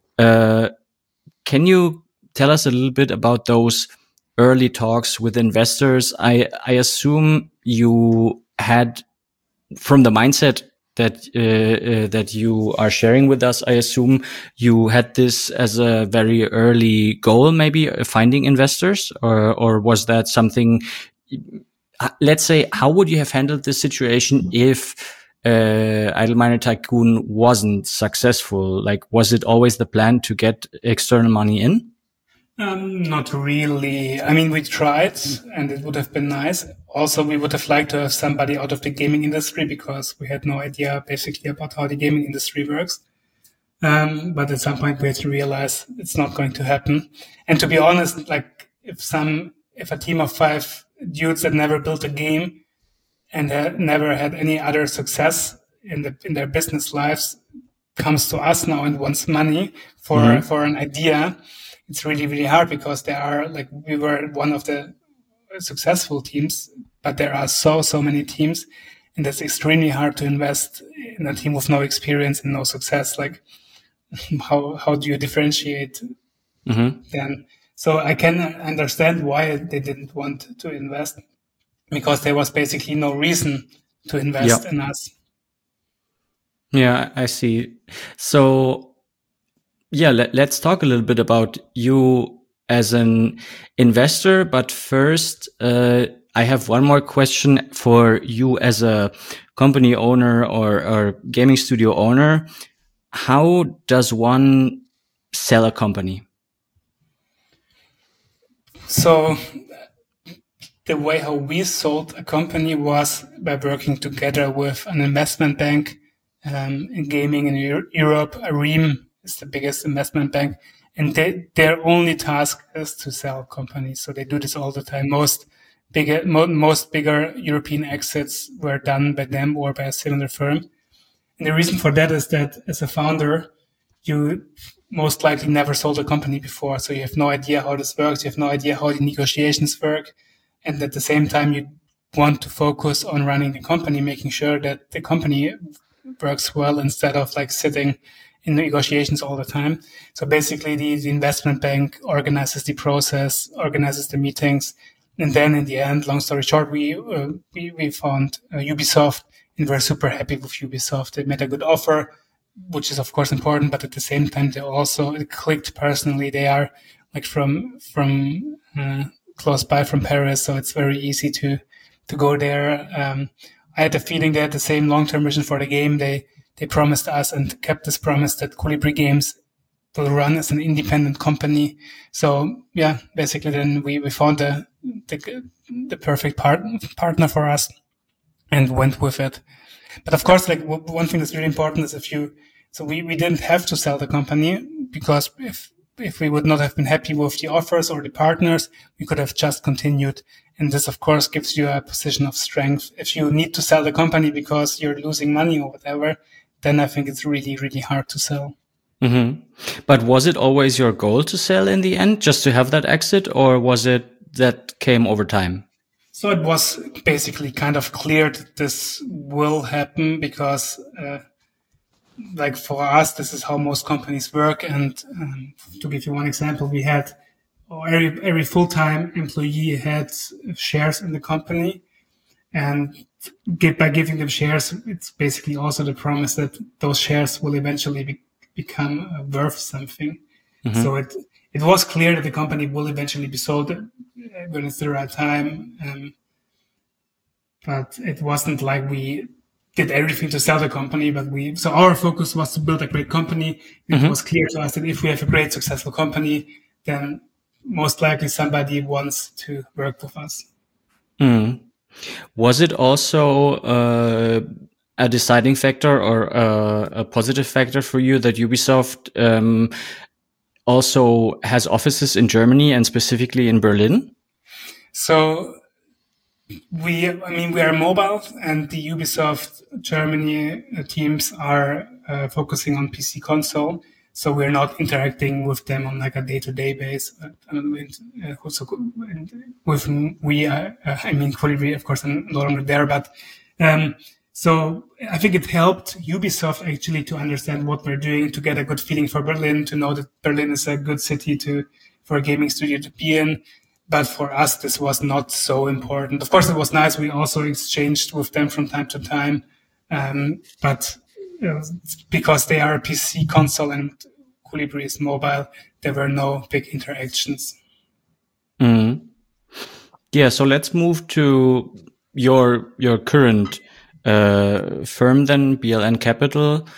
Can you tell us a little bit about those early talks with investors? I assume you had, from the mindset that you are sharing with us, I assume you had this as a very early goal, maybe finding investors, or was that something? Let's say, how would you have handled this situation if Idle Miner Tycoon wasn't successful? Like, was it always the plan to get external money in? Not really. I mean, we tried, and it would have been nice. Also, we would have liked to have somebody out of the gaming industry, because we had no idea basically about how the gaming industry works. But at some point we had to realize it's not going to happen. And to be honest, like if a team of 5 dudes that never built a game and had never had any other success in their business lives comes to us now and wants money for an idea, it's really, really hard because there are we were one of the successful teams, but there are so many teams, and it's extremely hard to invest in a team with no experience and no success. Like how do you differentiate then? So I can understand why they didn't want to invest, because there was basically no reason to invest in us. Yeah, I see. So yeah, let's talk a little bit about you as an investor. But first, I have one more question for you as a company owner or gaming studio owner. How does one sell a company? So the way how we sold a company was by working together with an investment bank in gaming in Europe. Areem is the biggest investment bank, and their only task is to sell companies. So they do this all the time. Most bigger European exits were done by them or by a similar firm. And the reason for that is that as a founder, you most likely never sold a company before. So you have no idea how this works. You have no idea how the negotiations work. And at the same time, you want to focus on running the company, making sure that the company works well instead of sitting in negotiations all the time. So basically the investment bank organizes the process, organizes the meetings. And then in the end, long story short, we found Ubisoft, and we're super happy with Ubisoft. They made a good offer, which is of course important, but at the same time, it clicked personally. They are from close by from Paris, so it's very easy to go there. I had the feeling they had the same long-term vision for the game. They promised us and kept this promise that Colibri Games will run as an independent company. So yeah, basically then we found the perfect partner for us and went with it. But of course, one thing that's really important is we didn't have to sell the company, because if we would not have been happy with the offers or the partners, we could have just continued. And this, of course, gives you a position of strength. If you need to sell the company because you're losing money or whatever, then I think it's really, really hard to sell. Mm-hmm. But was it always your goal to sell in the end, just to have that exit, or was it that came over time? So it was basically kind of clear that this will happen because, for us, this is how most companies work. And to give you one example, we had every full-time employee had shares in the company, and by giving them shares, it's basically also the promise that those shares will eventually become worth something. Mm-hmm. So it was clear that the company will eventually be sold when it's the right time. But it wasn't like we did everything to sell the company, so our focus was to build a great company. It was clear to us that if we have a great, successful company, then most likely somebody wants to work with us. Mm. Was it also a deciding factor or a positive factor for you that Ubisoft also has offices in Germany and specifically in Berlin? So we are mobile, and the Ubisoft Germany teams are focusing on PC console. So we're not interacting with them on a day-to-day basis. Colibri, of course, I'm no longer there, but so I think it helped Ubisoft actually to understand what we're doing, to get a good feeling for Berlin, to know that Berlin is a good city for a gaming studio to be in. But for us, this was not so important. Of course, it was nice. We also exchanged with them from time to time. But because they are a PC console and Colibri is mobile, there were no big interactions. Mm. Yeah, so let's move to your current firm then, BLN Capital.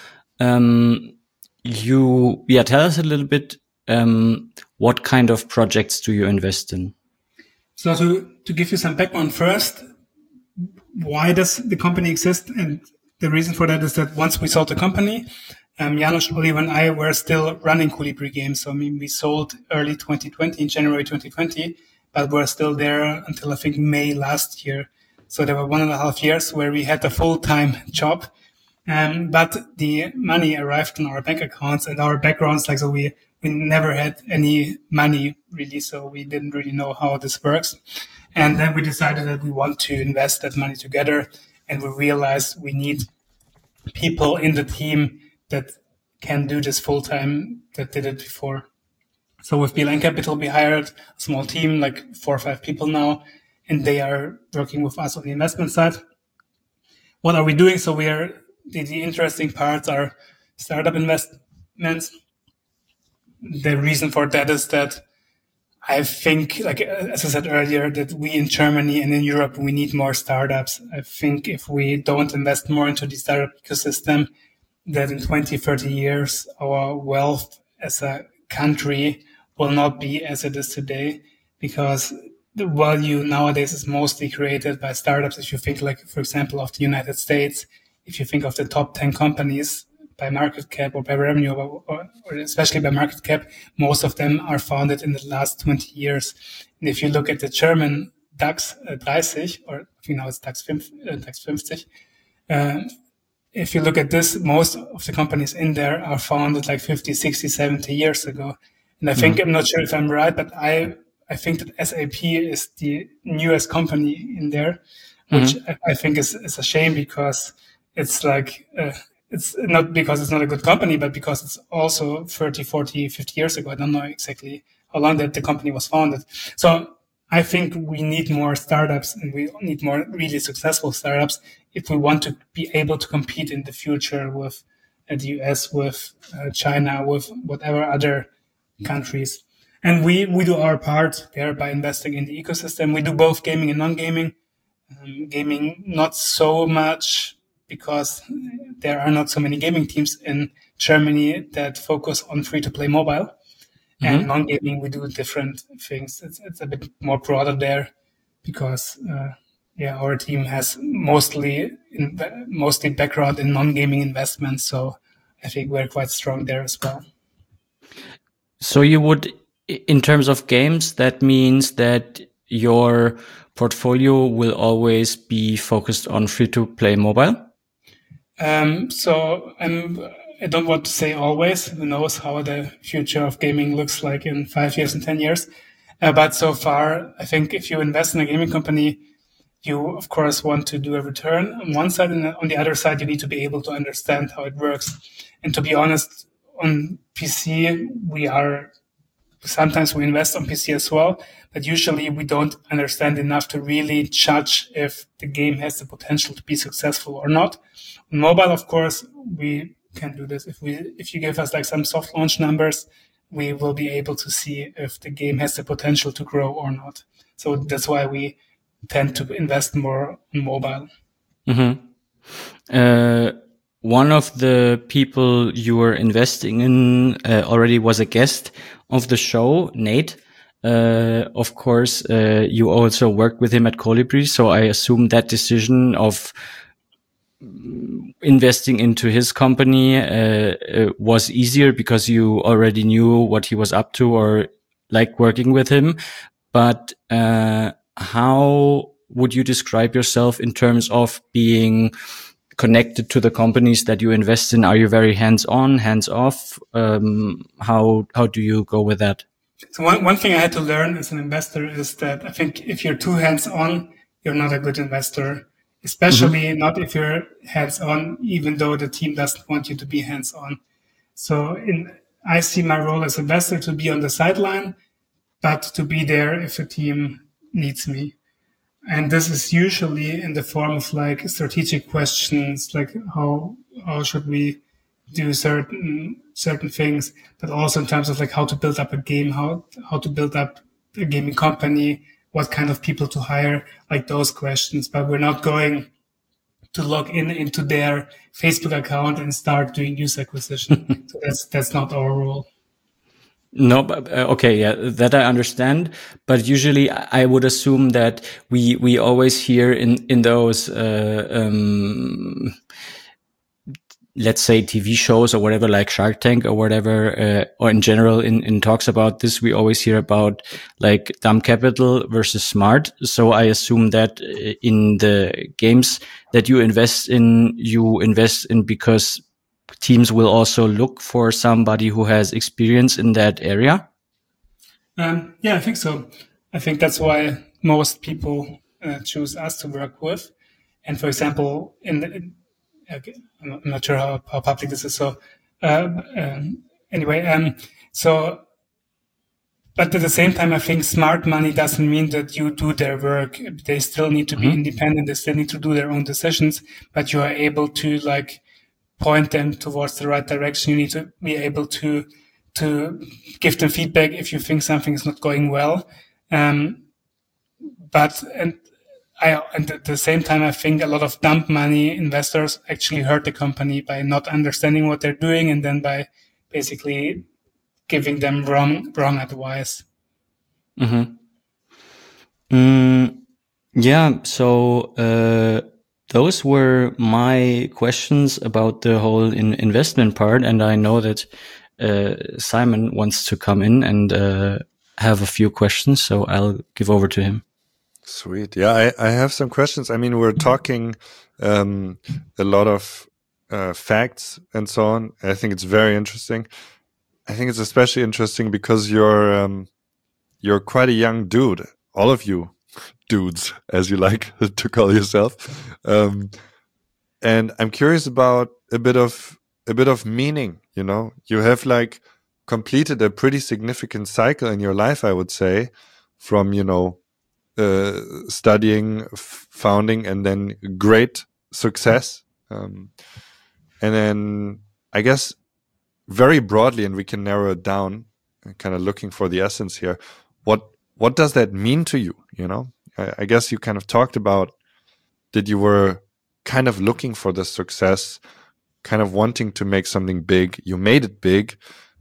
Tell us a little bit, what kind of projects do you invest in? So to give you some background first, why does the company exist? And the reason for that is that once we sold the company, Janos, Oliver, and I were still running Colibri Games. So we sold early 2020, in January 2020, but we're still there until I think May last year. So there were 1.5 years where we had a full-time job. But the money arrived on our bank accounts and our backgrounds. Like, so we never had any money really. So we didn't really know how this works. And then we decided that we want to invest that money together. And we realized we need people in the team that can do this full time that did it before. So with BLN Capital, we hired a small team, like 4 or 5 people now, and they are working with us on the investment side. What are we doing? So we are, the interesting parts are startup investments. The reason for that is that I think, like, as I said earlier, that we in Germany and in Europe, we need more startups. I think if we don't invest more into the startup ecosystem, that in 20, 30 years, our wealth as a country will not be as it is today, because the value nowadays is mostly created by startups. If you think, like, for example, of the United States, if you think of the top 10 companies by market cap or by revenue, or especially by market cap, most of them are founded in the last 20 years. And if you look at the German DAX 30, or I think now it's DAX 50, if you look at this, most of the companies in there are founded like 50, 60, 70 years ago. And I think, I'm not sure if I'm right, but I think that SAP is the newest company in there, which I think is a shame, because it's like, it's not because it's not a good company, but because it's also 30, 40, 50 years ago. I don't know exactly how long that the company was founded. So I think we need more startups, and we need more really successful startups if we want to be able to compete in the future with the US, with China, with whatever other countries. And we do our part there by investing in the ecosystem. We do both gaming and non-gaming. Gaming, not so much, because there are not so many gaming teams in Germany that focus on free-to-play mobile. And non-gaming, we do different things. It's a bit more broader there, because our team has mostly background in non-gaming investments. So I think we're quite strong there as well. So you would, in terms of games, that means that your portfolio will always be focused on free-to-play mobile? So I don't want to say always. Who knows how the future of gaming looks like in 5 years and 10 years. But so far, I think if you invest in a gaming company, you, of course, want to do a return on one side, and on the other side, you need to be able to understand how it works. And to be honest, on PC, sometimes we invest on PC as well, but usually we don't understand enough to really judge if the game has the potential to be successful or not. On mobile, of course, we can do this. If you give us like some soft launch numbers, we will be able to see if the game has the potential to grow or not. So that's why we tend to invest more on mobile. One of the people you were investing in already was a guest of the show, Nate. Of course, you also worked with him at Colibri, so I assume that decision of investing into his company was easier because you already knew what he was up to or liked working with him. But how would you describe yourself in terms of being connected to the companies that you invest in? Are you very hands-on, hands-off? How do you go with that? So one thing I had to learn as an investor is that I think if you're too hands-on, you're not a good investor, especially not if you're hands-on, even though the team doesn't want you to be hands-on. So I see my role as investor to be on the sideline, but to be there if a team needs me. And this is usually in the form of like strategic questions, like how should we do certain things, but also in terms of like how to build up a game, how to build up a gaming company, what kind of people to hire, like those questions. But we're not going to log into their Facebook account and start doing user acquisition. So that's not our role. No, but okay, yeah, that I understand. But usually, I would assume that we always hear in those let's say TV shows or whatever, like Shark Tank or whatever, or in general in talks about this, we always hear about like dumb capital versus smart. So I assume that in the games that you invest in because teams will also look for somebody who has experience in that area. Yeah, I think so. I think that's why most people choose us to work with. And for example, okay, I'm not sure how public this is. So anyway, but at the same time, I think smart money doesn't mean that you do their work. They still need to be independent. They still need to do their own decisions, but you are able to like point them towards the right direction. You need to be able to give them feedback if you think something is not going well. But at the same time, I think a lot of dump money investors actually hurt the company by not understanding what they're doing, and then by basically giving them wrong advice. Yeah. So those were my questions about the whole investment part, and I know that Simon wants to come in and have a few questions, so I'll give over to him. Sweet. Yeah, I have some questions. I mean, we're talking a lot of facts and so on. I think it's very interesting. I think it's especially interesting because you're quite a young dude. All of you dudes, as you like to call yourself. And I'm curious about a bit of meaning, you know. You have like completed a pretty significant cycle in your life, I would say, from, you know, studying, founding, and then great success. And then I guess very broadly, and we can narrow it down, kind of looking for the essence here. What does that mean to you? You know, I guess you kind of talked about that you were kind of looking for the success, kind of wanting to make something big. You made it big.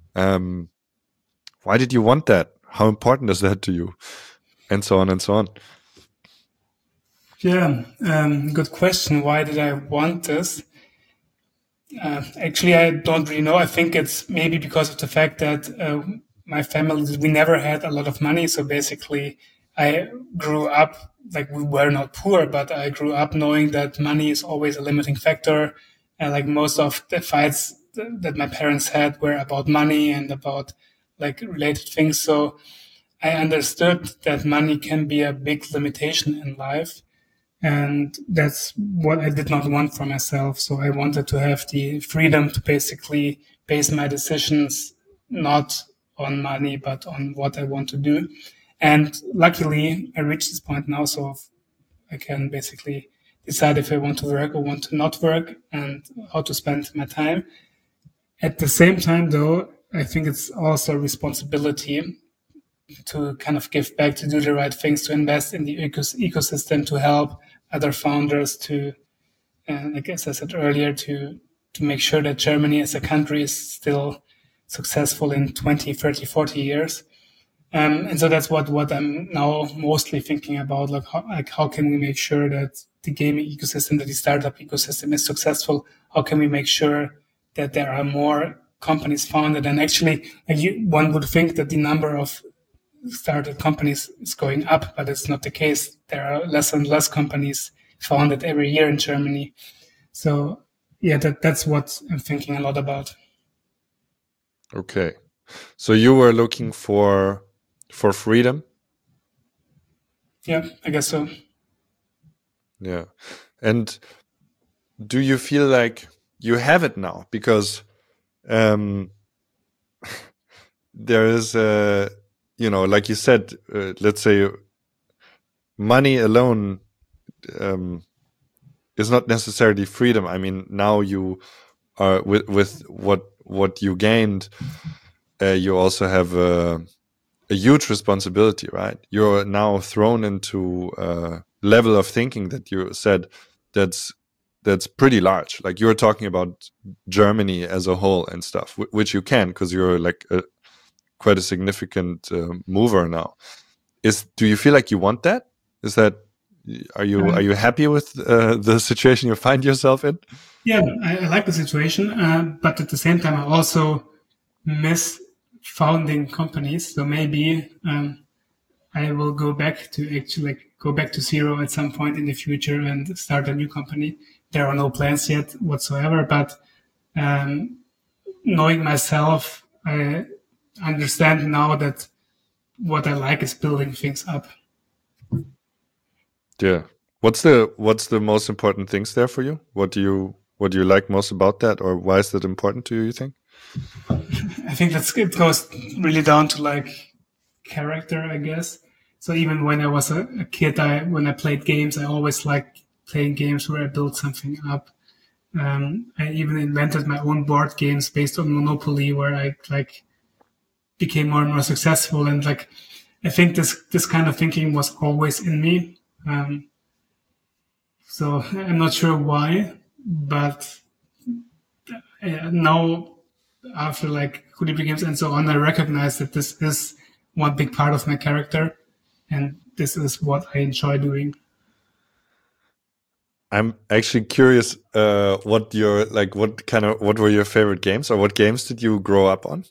Why did you want that? How important is that to you? And so on and so on. Yeah, good question. Why did I want this? Actually, I don't really know. I think it's maybe because of the fact that my family, we never had a lot of money. So basically, I grew up, like we were not poor, but I grew up knowing that money is always a limiting factor. And like most of the fights that my parents had were about money and about like related things. So I understood that money can be a big limitation in life. And that's what I did not want for myself. So I wanted to have the freedom to basically base my decisions not on money, but on what I want to do. And luckily, I reached this point now, so I can basically decide if I want to work or want to not work and how to spend my time. At the same time, though, I think it's also a responsibility to kind of give back, to do the right things, to invest in the ecosystem, to help other founders, to, like as I said earlier, to make sure that Germany as a country is still successful in 20, 30, 40 years. And so that's what I'm now mostly thinking about, like how can we make sure that the gaming ecosystem, that the startup ecosystem is successful? How can we make sure that there are more companies founded? And actually, one would think that the number of started companies is going up, but it's not the case. There are less and less companies founded every year in Germany. So yeah, that's what I'm thinking a lot about. Okay. So you were looking for freedom? Yeah, I guess so. Yeah. And do you feel like you have it now? Because there is a, you know, like you said, let's say money alone is not necessarily freedom. I mean, now you are with what you gained, you also have a huge responsibility, right? You're now thrown into a level of thinking that you said that's pretty large. Like you're talking about Germany as a whole and stuff, which you can because you're like quite a significant mover now. Do you feel like you want that? Are you happy with the situation you find yourself in? Yeah, I like the situation, but at the same time, I also miss founding companies. So maybe I will go back to actually like go back to zero at some point in the future and start a new company. There are no plans yet whatsoever, but um, knowing myself, I understand now that what I like is building things up. Yeah. What's the most important things there for you? What do you like most about that, or why is that important to you? You think? I think it goes really down to like character, I guess. So even when I was a kid, when I played games, I always liked playing games where I built something up. I even invented my own board games based on Monopoly, where I like became more and more successful. And like, I think this kind of thinking was always in me. So I'm not sure why, but now after like Colibri games and so on, I recognize that this is one big part of my character, and this is what I enjoy doing. I'm actually curious. What were your favorite games, or what games did you grow up on?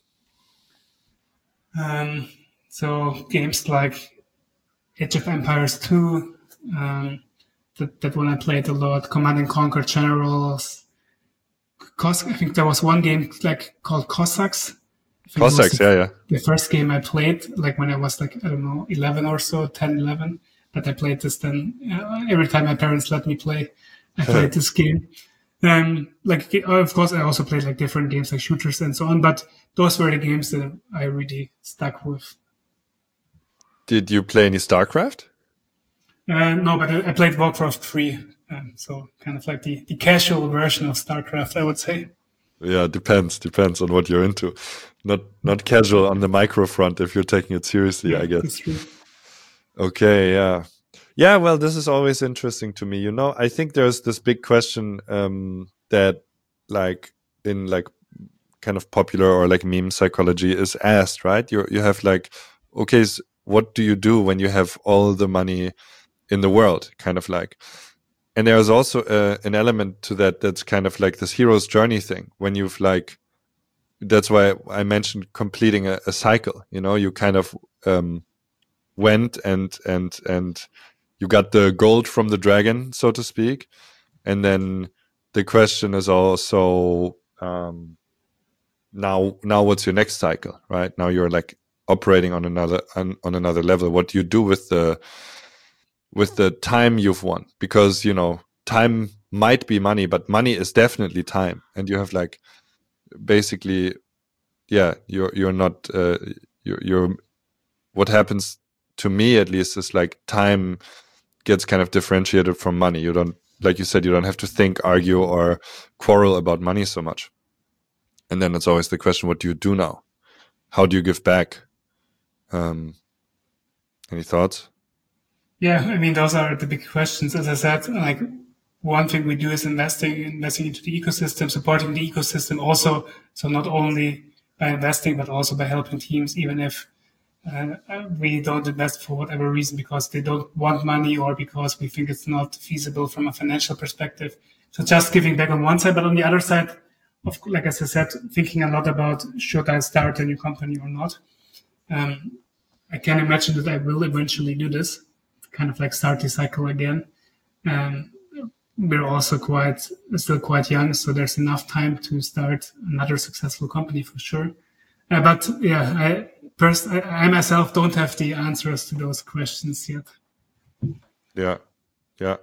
Um, so games like Age of Empires 2, that one I played a lot, Command and Conquer Generals. I think there was one game like called Cossacks. I think it was Cossacks, yeah, yeah. the first game I played, like when I was like, I don't know, 11 or so, 10, 11. But I played this then every time my parents let me play, I played this game. Like, of course, I also played like different games like shooters and so on, but those were the games that I really stuck with. Did you play any StarCraft? No, but I played Warcraft 3. So kind of like the casual version of StarCraft, I would say. Yeah, depends on what you're into. Not casual on the micro front if you're taking it seriously, Yeah, I guess. that's true. Okay, yeah. Yeah, well, this is always interesting to me. I think there's this big question that like in like kind of popular or like meme psychology is asked, right? You have like, okay, what do you do when you have all the money in the world? Kind of like, and there's also an element to that that's kind of like this hero's journey thing. When you've like, that's why I mentioned completing a cycle. You kind of went and you got the gold from the dragon, so to speak, and then the question is also now what's your next cycle, right? Now you're like operating on another level. What do you do with the time you've won? Because time might be money, but money is definitely time, and you have like basically, yeah, you're not you're what happens to me at least is like time gets kind of differentiated from money. You don't, like you said, you don't have to think, argue, or quarrel about money so much. And then it's always the question, what do you do now? How do you give back? Any thoughts? Yeah, I mean, those are the big questions. As I said, like one thing we do is investing into the ecosystem, supporting the ecosystem also. So not only by investing, but also by helping teams, even if we don't invest for whatever reason, because they don't want money or because we think it's not feasible from a financial perspective. So just giving back on one side, but on the other side, like as I said, thinking a lot about should I start a new company or not. I can imagine that I will eventually do this, kind of like start the cycle again. Um, we're also still quite young, so there's enough time to start another successful company for sure. But yeah, I myself don't have the answers to those questions yet. Yeah, yeah.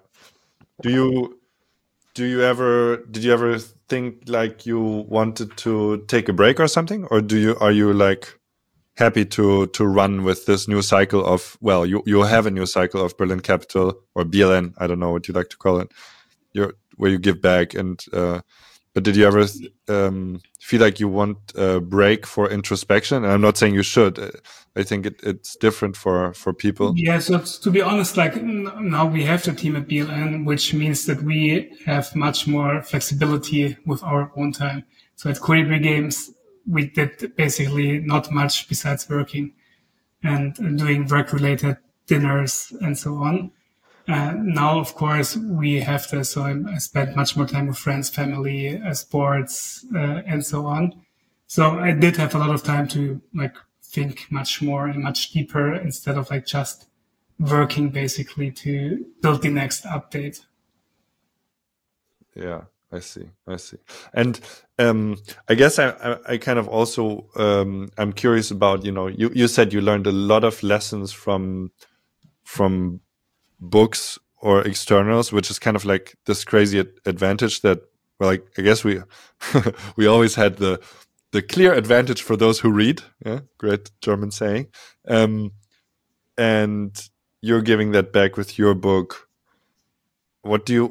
Did you ever think like you wanted to take a break or something, or are you like happy to run with this new cycle of, well, you have a new cycle of Berlin Capital or BLN, I don't know what you like to call it, where you give back, and but did you ever feel like you want a break for introspection? And I'm not saying you should. I think it's different for people. Yeah, so to be honest, like now we have the team at BLN, which means that we have much more flexibility with our own time. So at Colibri Games, we did basically not much besides working and doing work-related dinners and so on. Now, of course, we have this. So I spend much more time with friends, family, sports, and so on. So I did have a lot of time to like think much more and much deeper instead of like just working basically to build the next update. Yeah, I see. And I guess I kind of also I'm curious about, you said you learned a lot of lessons from books or externals, which is kind of like this crazy advantage that, well, like, I guess we we always had the clear advantage for those who read. Yeah, great German saying. And you're giving that back with your book. What do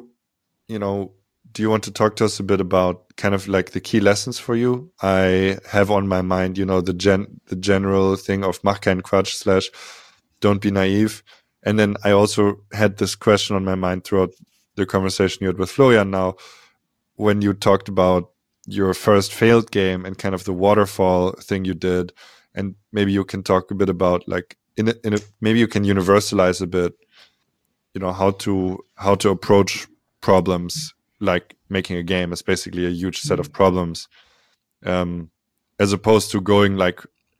you want to talk to us a bit about kind of like the key lessons for you? I have on my mind, the general thing of mach keinen Quatsch / don't be naive. And then I also had this question on my mind throughout the conversation you had with Florian now, when you talked about your first failed game and kind of the waterfall thing you did. And maybe you can talk a bit about like, maybe you can universalize a bit, how to approach problems, like making a game is basically a huge set of problems, as opposed to going like,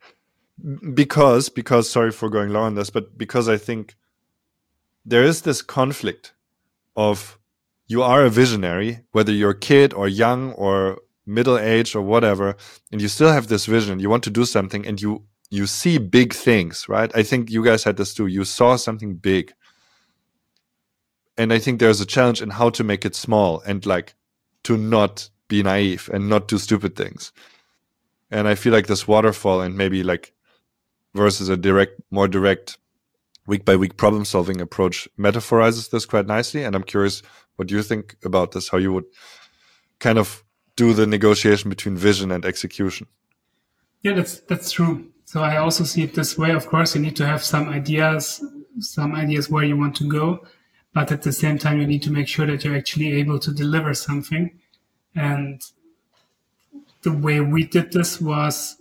because sorry for going long on this, but because I think there is this conflict of, you are a visionary, whether you're a kid or young or middle age or whatever, and you still have this vision, you want to do something, and you see big things, right? I think you guys had this too. You saw something big. And I think there's a challenge in how to make it small and like to not be naive and not do stupid things. And I feel like this waterfall and maybe like versus a more direct week by week problem solving approach metaphorizes this quite nicely. And I'm curious what you think about this, how you would kind of do the negotiation between vision and execution. Yeah, that's true. So I also see it this way. Of course, you need to have some ideas where you want to go. But at the same time, you need to make sure that you're actually able to deliver something. And the way we did this was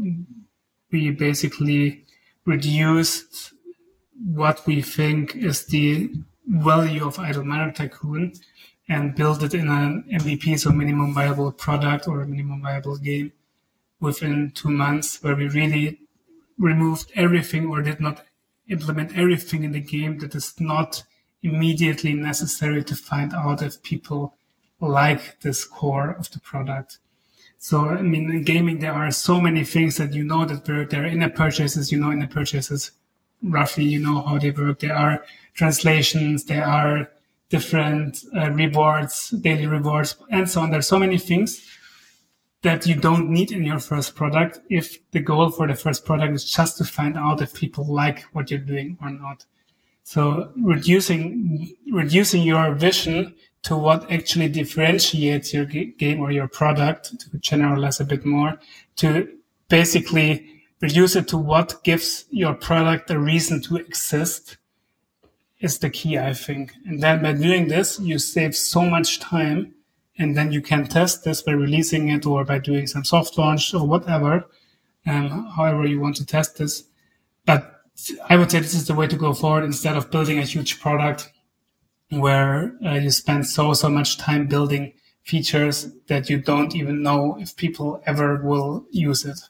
we basically reduced what we think is the value of Idle Miner Tycoon and built it in an MVP, so minimum viable product or a minimum viable game, within 2 months, where we really removed everything or did not implement everything in the game that is not immediately necessary to find out if people like this core of the product. So, I mean, in gaming, there are so many things that that there are in-app purchases, in-app purchases, roughly, how they work. There are translations, there are different rewards, daily rewards, and so on. There's so many things that you don't need in your first product if the goal for the first product is just to find out if people like what you're doing or not. So reducing your vision to what actually differentiates your game or your product, to generalize a bit more, to basically reduce it to what gives your product a reason to exist, is the key, I think. And then by doing this, you save so much time, and then you can test this by releasing it or by doing some soft launch or whatever, however you want to test this. But I would say this is the way to go forward, instead of building a huge product where you spend so much time building features that you don't even know if people ever will use it.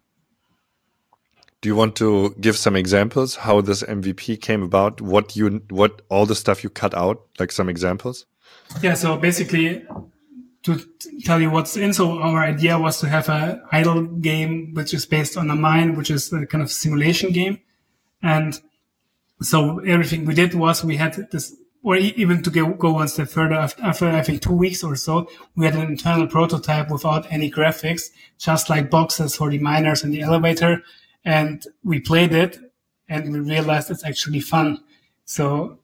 Do you want to give some examples how this MVP came about? What all the stuff you cut out, like some examples? Yeah, so basically, to tell you what's in, so our idea was to have an idle game which is based on a mine, which is a kind of simulation game. And so everything we did was we had this, or even to go one step further, after I think 2 weeks or so, we had an internal prototype without any graphics, just like boxes for the miners and the elevator. And we played it and we realized it's actually fun. So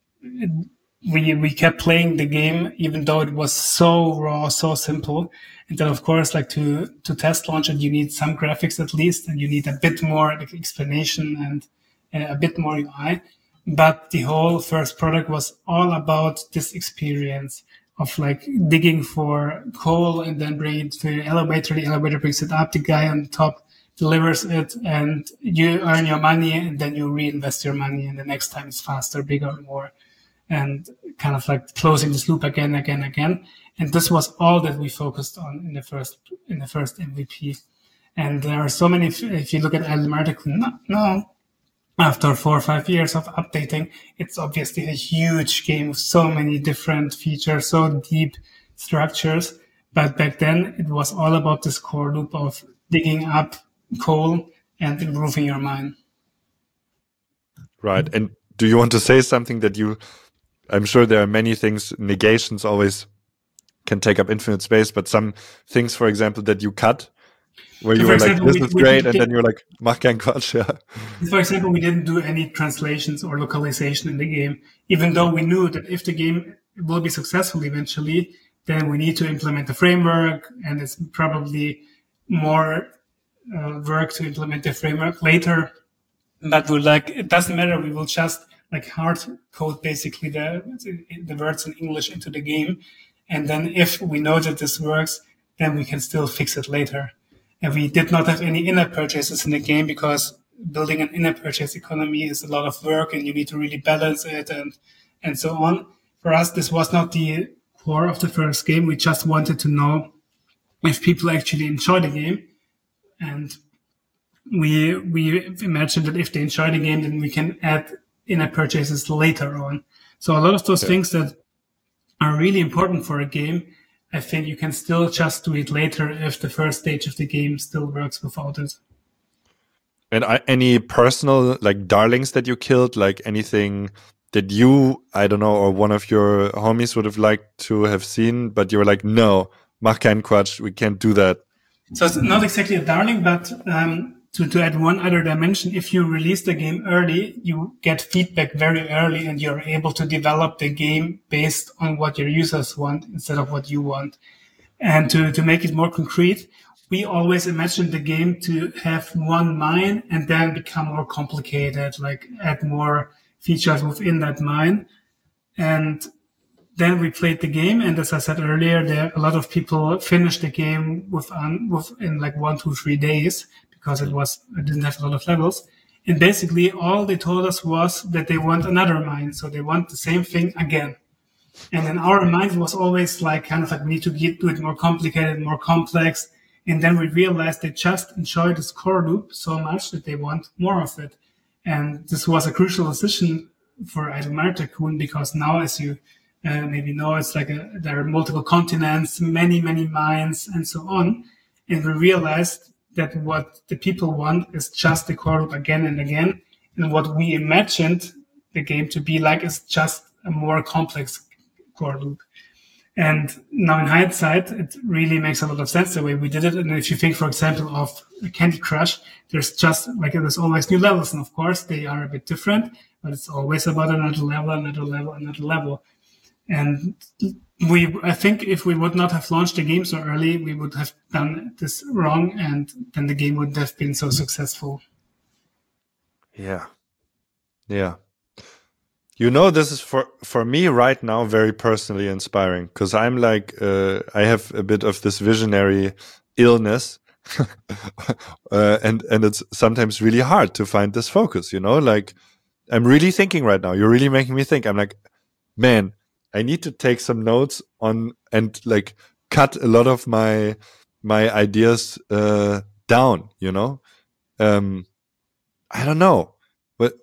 we kept playing the game, even though it was so raw, so simple. And then, of course, like to test launch it, you need some graphics at least, and you need a bit more like explanation and a bit more UI. But the whole first product was all about this experience of like digging for coal and then bringing it to the elevator. The elevator brings it up. The guy on the top delivers it, and you earn your money, and then you reinvest your money. And the next time it's faster, bigger, more. and kind of like closing this loop again. And this was all that we focused on in the first MVP. And there are so many, if you look at Idle now, after 4 or 5 years of updating, it's obviously a huge game with so many different features, so deep structures. But back then it was all about this core loop of digging up coal and improving your mine. Right. And do you want to say something that I'm sure there are many things, negations always can take up infinite space, but some things, for example, that you cut, where you were example, like, this is great, and then you're like, mach kein Quatsch, yeah. For example, we didn't do any translations or localization in the game, even though we knew that if the game will be successful eventually, then we need to implement the framework, and it's probably more work to implement the framework later. But we're like, it doesn't matter, we will just like hard code basically the words in English into the game. And then if we know that this works, then we can still fix it later. And we did not have any in-app purchases in the game because building an in-app purchase economy is a lot of work and you need to really balance it and so on. For us, this was not the core of the first game. We just wanted to know if people actually enjoy the game. And we imagined that if they enjoy the game, then we can add in-app purchases later on. So a lot of those things that are really important for a game, I think you can still just do it later if the first stage of the game still works without it. And any personal like darlings that you killed, like anything that you, I don't know, or one of your homies would have liked to have seen, but you were like, no, mach kein Quatsch, we can't do that. So it's not exactly a darling, but to add one other dimension, if you release the game early, you get feedback very early and you're able to develop the game based on what your users want instead of what you want. And to make it more concrete, we always imagined the game to have one mine and then become more complicated, like add more features within that mine. And then we played the game. And as I said earlier, a lot of people finished the game within like 1, 2, 3 days because it didn't have a lot of levels. And basically all they told us was that they want another mine. So they want the same thing again. And in our mind was always like kind of like we need to do it more complicated, more complex. And then we realized they just enjoy this core loop so much that they want more of it. And this was a crucial decision for Idle Miner Tycoon because now, as you maybe know, it's like there are multiple continents, many, many mines, and so on. And we realized that what the people want is just the core loop again and again. And what we imagined the game to be like is just a more complex core loop. And now in hindsight, it really makes a lot of sense the way we did it. And if you think, for example, of Candy Crush, there's always new levels. And of course, they are a bit different, but it's always about another level. And I think if we would not have launched the game so early, we would have done this wrong. And then the game wouldn't have been so successful. Yeah. Yeah. You know, this is for me right now very personally inspiring because I'm like, I have a bit of this visionary illness and it's sometimes really hard to find this focus, you know, like I'm really thinking right now. You're really making me think. I'm like, man, I need to take some notes on and like cut a lot of my ideas down, you know? I don't know. What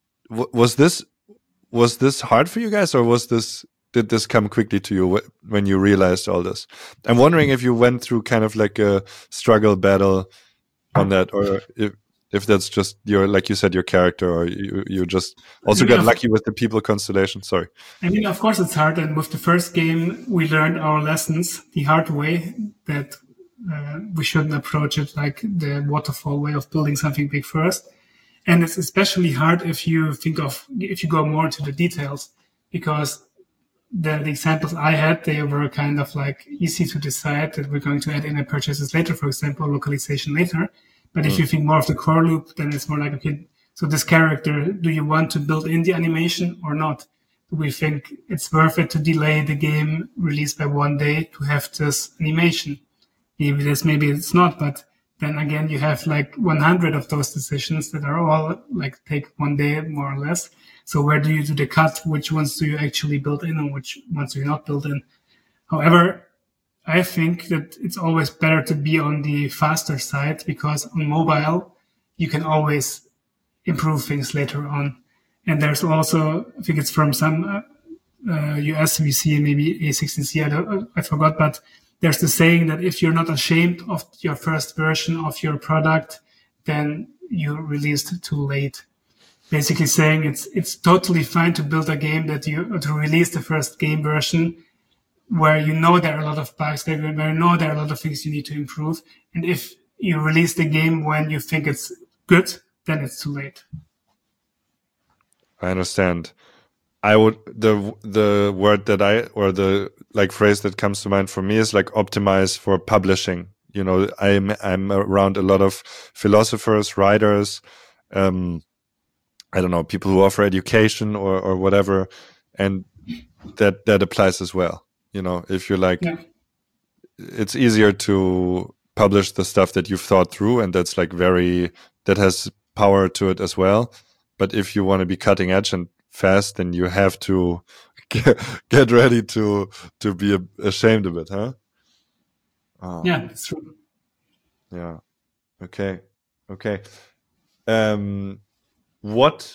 was this hard for you guys, or did this come quickly to you when you realized all this? I'm wondering if you went through kind of like a struggle battle on that, or if that's just like you said, your character, or you just also got lucky with the people constellation. Sorry. I mean, of course it's hard. And with the first game, we learned our lessons the hard way that we shouldn't approach it like the waterfall way of building something big first. And it's especially hard if you go more into the details, because the examples I had, they were kind of like easy to decide that we're going to add in-app purchases later, for example, localization later. But if you think more of the core loop, then it's more like, okay, so this character, do you want to build in the animation or not? Do we think it's worth it to delay the game release by 1 day to have this animation? Maybe it's not, but then again, you have like 100 of those decisions that are all like take 1 day more or less. So where do you do the cut? Which ones do you actually build in and which ones do you not build in? However, I think that it's always better to be on the faster side, because on mobile, you can always improve things later on. And there's also, I think it's from some US VC, maybe A16Z, I forgot, but there's the saying that if you're not ashamed of your first version of your product, then you released too late. Basically saying it's totally fine to build a game to release the first game version where you know there are a lot of bugs, where you know there are a lot of things you need to improve. And if you release the game when you think it's good, then it's too late. I understand. I would the word that or the like phrase that comes to mind for me is like optimize for publishing. You know, I'm around a lot of philosophers, writers, I don't know, people who offer education or whatever, and that applies as well. You know, if you're like, it's easier to publish the stuff that you've thought through, and that's like that has power to it as well. But if you want to be cutting edge and fast, then you have to get ready to be ashamed of it, huh? Yeah, that's true. Yeah. Okay. What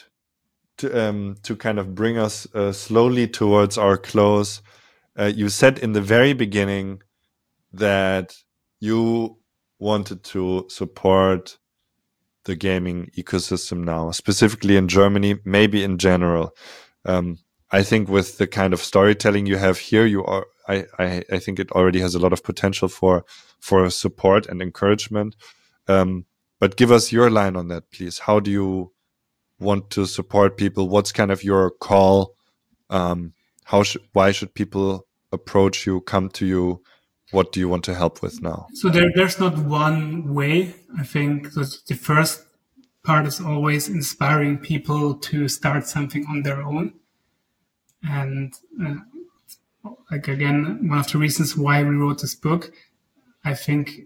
to kind of bring us slowly towards our close? You said in the very beginning that you wanted to support the gaming ecosystem now, specifically in Germany, maybe in general. I think with the kind of storytelling you have here, I think it already has a lot of potential for support and encouragement. But give us your line on that, please. How do you want to support people? What's kind of your call? Why should people approach you, come to you? What do you want to help with now? So there's not one way. I think that the first part is always inspiring people to start something on their own. And like, again, one of the reasons why we wrote this book, I think,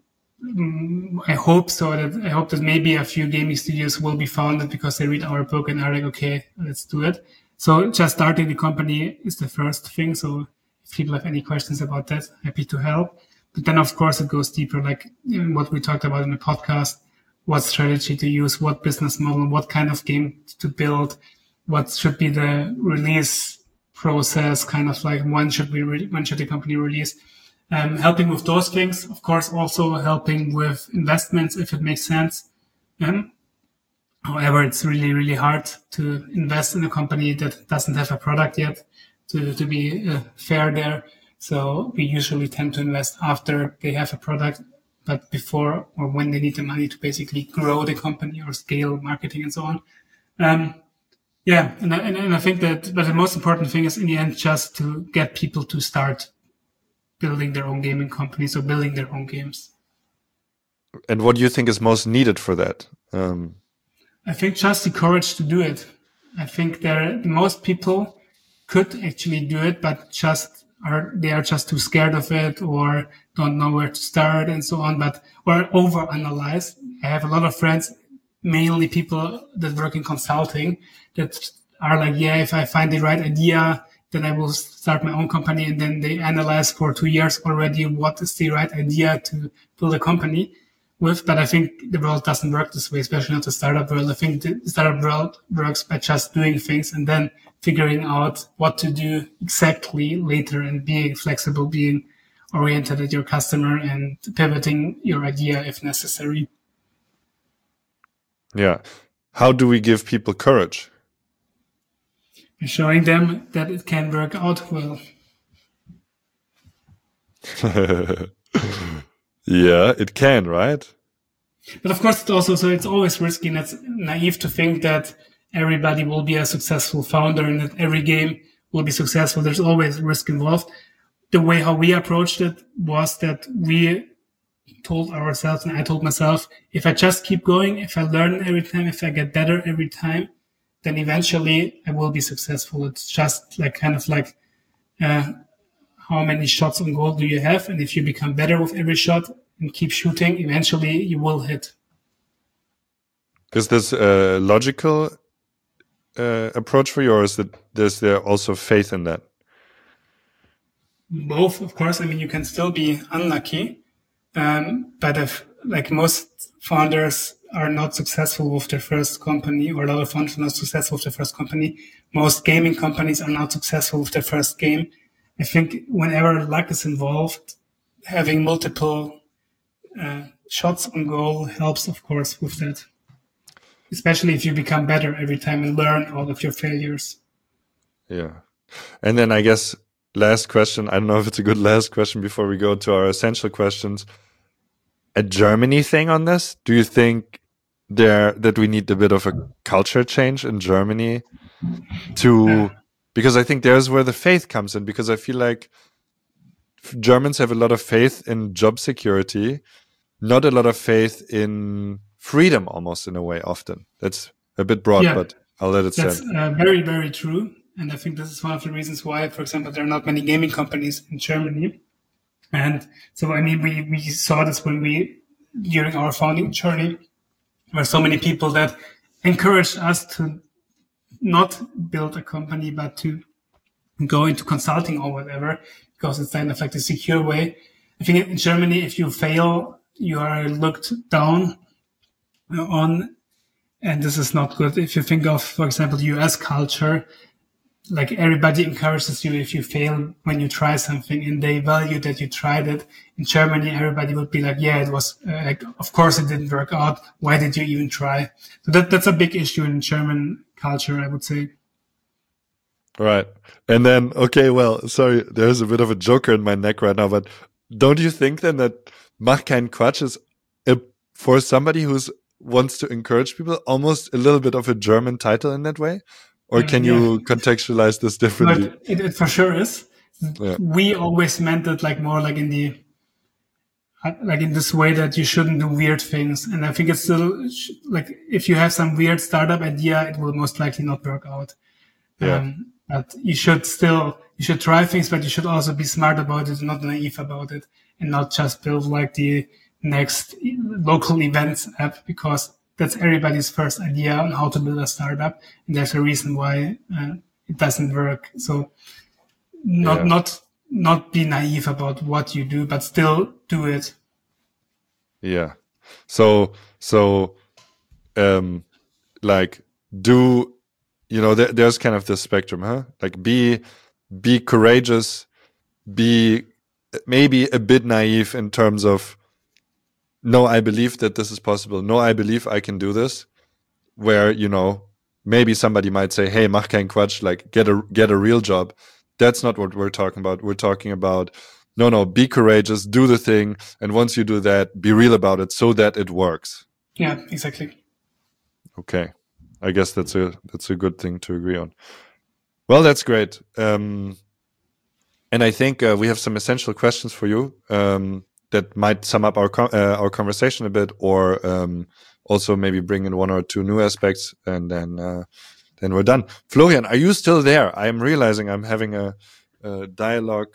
I hope that maybe a few gaming studios will be founded because they read our book and are like, okay, let's do it. So just starting the company is the first thing. So if people have any questions about that, happy to help. But then, of course, it goes deeper, like what we talked about in the podcast, what strategy to use, what business model, what kind of game to build, what should be the release process, kind of like when should the company release. Helping with those things, of course, also helping with investments if it makes sense. However, it's really, really hard to invest in a company that doesn't have a product yet, to be fair there. So we usually tend to invest after they have a product, but before or when they need the money to basically grow the company or scale marketing and so on. And I think that, but the most important thing is in the end just to get people to start building their own gaming companies or building their own games. And what do you think is most needed for that? I think just the courage to do it. I think most people could actually do it, but they are just too scared of it or don't know where to start and so on, or overanalyze. I have a lot of friends, mainly people that work in consulting, that are like, yeah, if I find the right idea, then I will start my own company. And then they analyze for 2 years already what is the right idea to build a company with. But I think the world doesn't work this way, especially not the startup world. I think the startup world works by just doing things and then figuring out what to do exactly later and being flexible, being oriented at your customer and pivoting your idea if necessary. Yeah. How do we give people courage? By showing them that it can work out well. Yeah, it can, right? But of course, it's always risky, and it's naive to think that everybody will be a successful founder and that every game will be successful. There's always risk involved. The way how we approached it was that we told ourselves, and I told myself, if I just keep going, if I learn every time, if I get better every time, then eventually I will be successful. It's just like kind of like how many shots on goal do you have? And if you become better with every shot and keep shooting, eventually you will hit. Is this logical approach for you, or is there also faith in that? Both, of course. I mean, you can still be unlucky, but if like most founders are not successful with their first company, or a lot of founders are not successful with their first company. Most gaming companies are not successful with their first game. I think whenever luck is involved, having multiple shots on goal helps, of course, with that. Especially if you become better every time and learn all of your failures. Yeah. And then I guess last question. I don't know if it's a good last question before we go to our essential questions. A Germany thing on this? Do you think that we need a bit of a culture change in Germany because I think there's where the faith comes in, because I feel like Germans have a lot of faith in job security, not a lot of faith in freedom, almost, in a way. Often that's a bit broad, but I'll let it stand. That's very, very true. And I think this is one of the reasons why, for example, there are not many gaming companies in Germany. And so, I mean, we saw this during our founding journey, where so many people that encouraged us to not build a company, but to go into consulting or whatever, because it's kind of like the secure way. I think in Germany, if you fail, you are looked down on, and this is not good. If you think of, for example, US culture, like everybody encourages you if you fail when you try something, and they value that you tried it. In Germany, everybody would be like, yeah, it was, of course it didn't work out. Why did you even try? So that's a big issue in German culture, I would say. Right. And then, okay, well, sorry, there's a bit of a joker in my neck right now, but don't you think then that Mach keinen Quatsch is, for somebody who wants to encourage people, almost a little bit of a German title in that way? Or can you contextualize this differently? But it for sure is. Yeah. We always meant it like more like in this way that you shouldn't do weird things. And I think it's still like, if you have some weird startup idea, it will most likely not work out. Yeah. But you should try things, but you should also be smart about it, not naive about it, and not just build like the next local events app, because that's everybody's first idea on how to build a startup. And there's a reason why it doesn't work. So not be naive about what you do, but still do it. Yeah. So like do, there's kind of this spectrum, huh? Like be courageous, be maybe a bit naive in terms of, no, I believe that this is possible. No, I believe I can do this. Where, maybe somebody might say, hey, mach keinen Quatsch, like get a real job. That's not what we're talking about. We're talking about, no, be courageous, do the thing. And once you do that, be real about it so that it works. Yeah, exactly. Okay. I guess that's a good thing to agree on. Well, that's great. And I think we have some essential questions for you. That might sum up our conversation a bit, or also maybe bring in one or two new aspects, and then we're done. Florian, are you still there? I am realizing I'm having a dialogue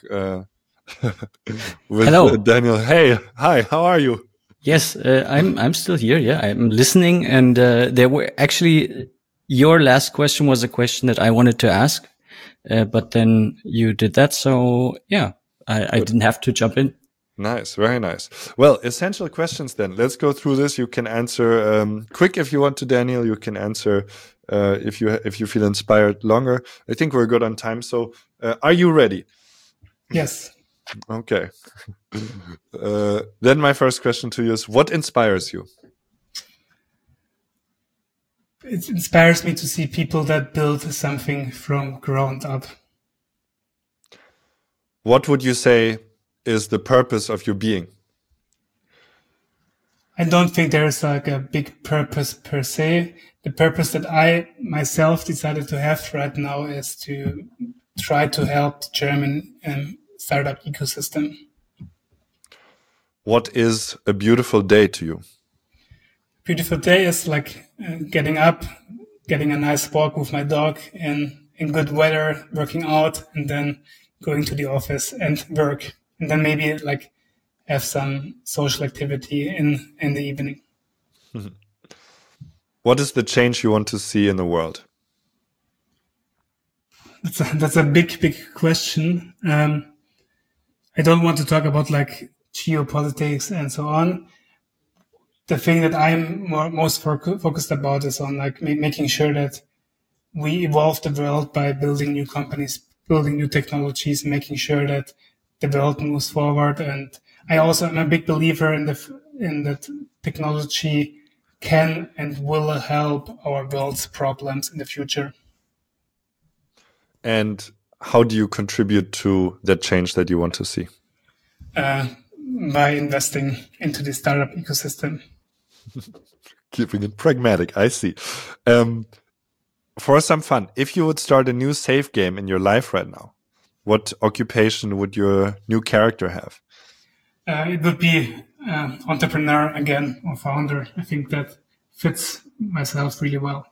with Hello. Daniel. Hey, hi, how are you? Yes, I'm still here. Yeah, I'm listening, and there were actually, your last question was a question that I wanted to ask, but then you did that, so yeah, I didn't have to jump in. Nice, very nice. Well, essential questions then. Let's go through this. You can answer quick if you want to, Daniel. You can answer if you feel inspired longer. I think we're good on time. So, are you ready? Yes. Okay. Then my first question to you is: what inspires you? It inspires me to see people that build something from ground up. What would you say is the purpose of your being? I don't think there's like a big purpose per se. The purpose that I myself decided to have right now is to try to help the German startup ecosystem. What is a beautiful day to you? Beautiful day is like getting up, getting a nice walk with my dog in good weather, working out, and then going to the office and work. And then maybe like have some social activity in the evening. What is the change you want to see in the world? That's a big question. I don't want to talk about like geopolitics and so on. The thing that I'm most focused about is on like making sure that we evolve the world by building new companies, building new technologies, making sure that the world moves forward. And I also am a big believer in that technology can and will help our world's problems in the future. And how do you contribute to that change that you want to see? By investing into the startup ecosystem. Keeping it pragmatic, I see. For some fun, if you would start a new save game in your life right now, what occupation would your new character have? It would be entrepreneur again, or founder. I think that fits myself really well.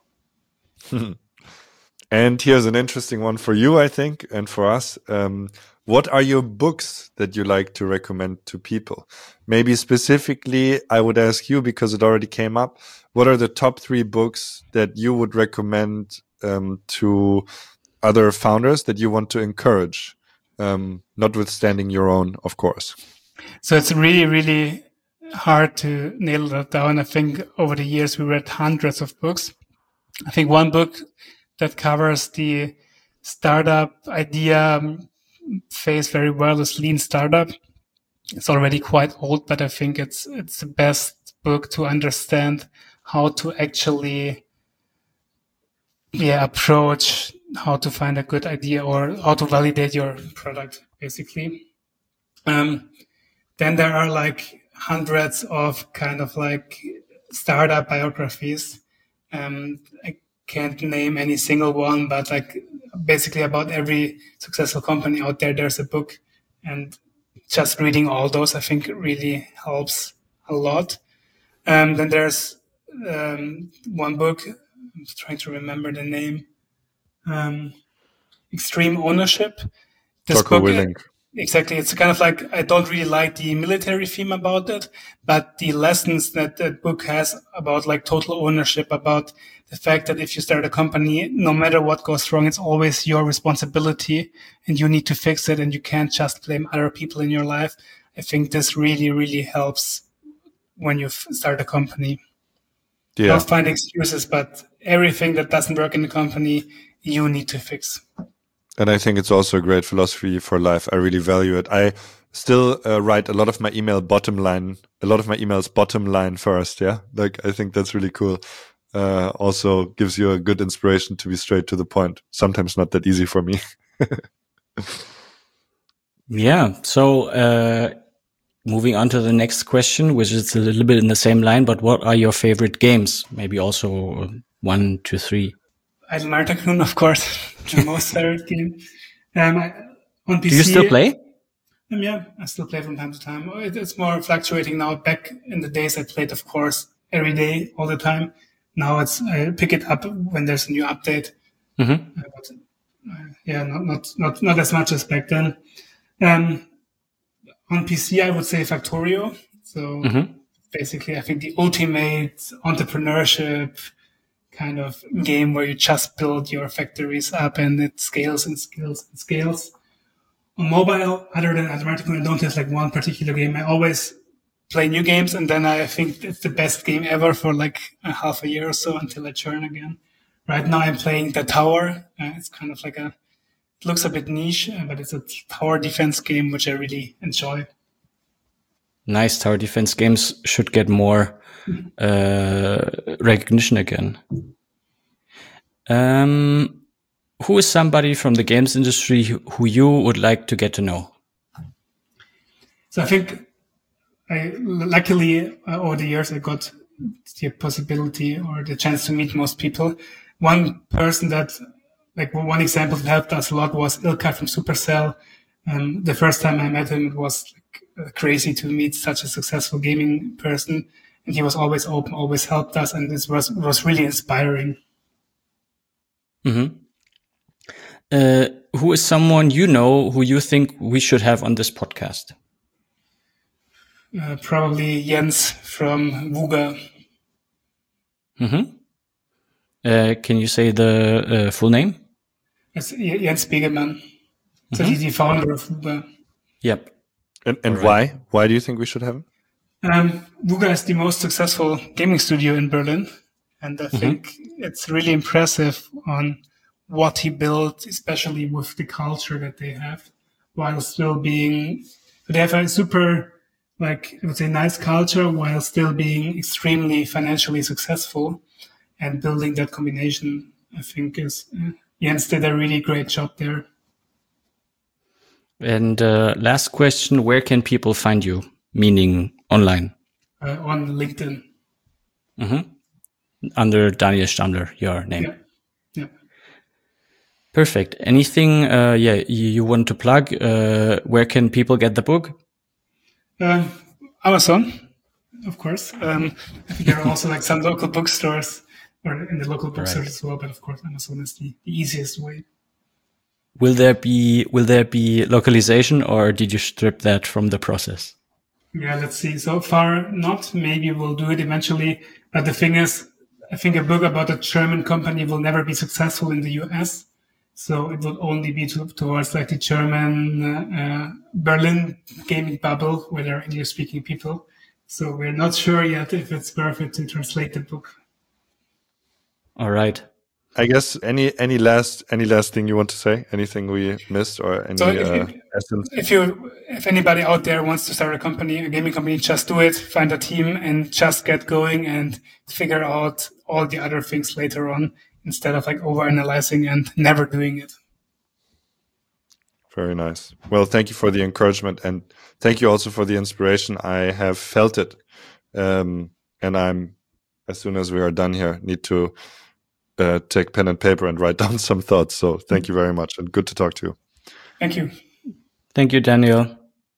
And here's an interesting one for you, I think, and for us. What are your books that you like to recommend to people? Maybe specifically, I would ask you, because it already came up, what are the top 3 books that you would recommend to other founders that you want to encourage, notwithstanding your own, of course? So it's really, really hard to nail that down. I think over the years we read hundreds of books. I think one book that covers the startup idea phase very well is Lean Startup. It's already quite old, but I think it's the best book to understand how to actually approach how to find a good idea or how to validate your product, basically. Then there are like hundreds of kind of like startup biographies. I can't name any single one, but like basically about every successful company out there, there's a book, and just reading all those, I think really helps a lot. Then there's one book, I'm trying to remember the name, Extreme Ownership. This Jocko Willink. Exactly. It's kind of like, I don't really like the military theme about it, but the lessons that that book has about like total ownership, about the fact that if you start a company, no matter what goes wrong, it's always your responsibility and you need to fix it and you can't just blame other people in your life. I think this really, really helps when you start a company. Yeah. Don't find excuses, but everything that doesn't work in the company, you need to fix. And I think it's also a great philosophy for life. I really value it. I still write a lot of my emails bottom line first. Yeah. Like, I think that's really cool. Also gives you a good inspiration to be straight to the point. Sometimes not that easy for me. Yeah. So, moving on to the next question, which is a little bit in the same line, but what are your favorite games? Maybe also 1, 2, 3. Idle Miner Tycoon, of course, the most favorite game. On PC, do you still play? Yeah, I still play from time to time. It's more fluctuating now. Back in the days, I played, of course, every day, all the time. Now I pick it up when there's a new update. Mm-hmm. Not as much as back then. On PC, I would say Factorio. So basically, I think the ultimate entrepreneurship kind of game where you just build your factories up and it scales and scales and scales. On mobile, other than Advanced, I don't have like one particular game. I always play new games, and then I think it's the best game ever for like a half a year or so until I churn again. Right now I'm playing The Tower. It's kind of like it looks a bit niche, but it's a tower defense game, which I really enjoy. Nice. Tower defense games should get more recognition again. Who is somebody from the games industry who you would like to get to know? So I think luckily over the years I got the possibility or the chance to meet most people. One person that, like one example that helped us a lot was Ilkay from Supercell. The first time I met him, it was like crazy to meet such a successful gaming person. And he was always open, always helped us, and this was really inspiring. Mm-hmm. Who is someone you know who you think we should have on this podcast? Probably Jens from Wooga. Mm-hmm. Can you say the full name? It's Jens Spiegelman. So he's the founder of Wuga. Yep. And why? Why do you think we should have him? Wuga is the most successful gaming studio in Berlin. And I think it's really impressive on what he built, especially with the culture that they have, while still being, they have a super, like, I would say, nice culture while still being extremely financially successful, and building that combination, I think is, Jens did a really great job there. And last question, where can people find you? Meaning online? On LinkedIn. Under Daniel Stammler, your name. Yeah. Perfect. Anything, you want to plug? Where can people get the book? Amazon, of course. I think there are also like some local bookstores or in the local bookstores as well, but of course Amazon is the easiest way. Will there be localization, or did you strip that from the process? Yeah, let's see. So far, not. Maybe we'll do it eventually. But the thing is, I think a book about a German company will never be successful in the US. So it will only be towards like the German Berlin gaming bubble, where there are English-speaking people. So we're not sure yet if it's perfect to translate the book. All right. I guess any last thing you want to say? Anything we missed, or any essence? If anybody out there wants to start a gaming company, just do it. Find a team and just get going and figure out all the other things later on, instead of like overanalyzing and never doing it. Very nice. Well, thank you for the encouragement, and thank you also for the inspiration. I have felt it, and I'm, as soon as we are done here, need to take pen and paper and write down some thoughts. So thank you very much, and good to talk to you. Thank you. Thank you, Daniel.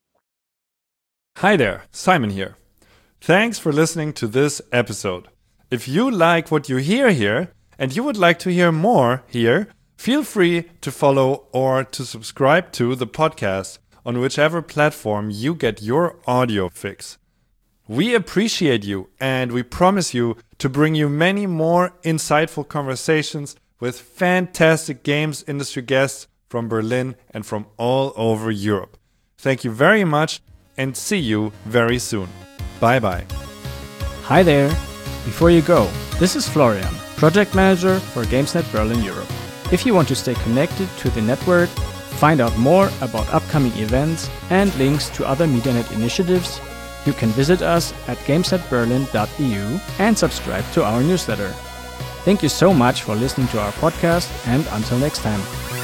Hi there, Simon here. Thanks for listening to this episode. If you like what you hear here and you would like to hear more here, feel free to follow or to subscribe to the podcast on whichever platform you get your audio fix. We appreciate you, and we promise you to bring you many more insightful conversations with fantastic games industry guests from Berlin and from all over Europe. Thank you very much, and see you very soon. Bye-bye. Hi there. Before you go, this is Florian, Project Manager for GamesNet Berlin Europe. If you want to stay connected to the network, find out more about upcoming events and links to other MediaNet initiatives, you can visit us at gamesnetberlin.eu and subscribe to our newsletter. Thank you so much for listening to our podcast, and until next time.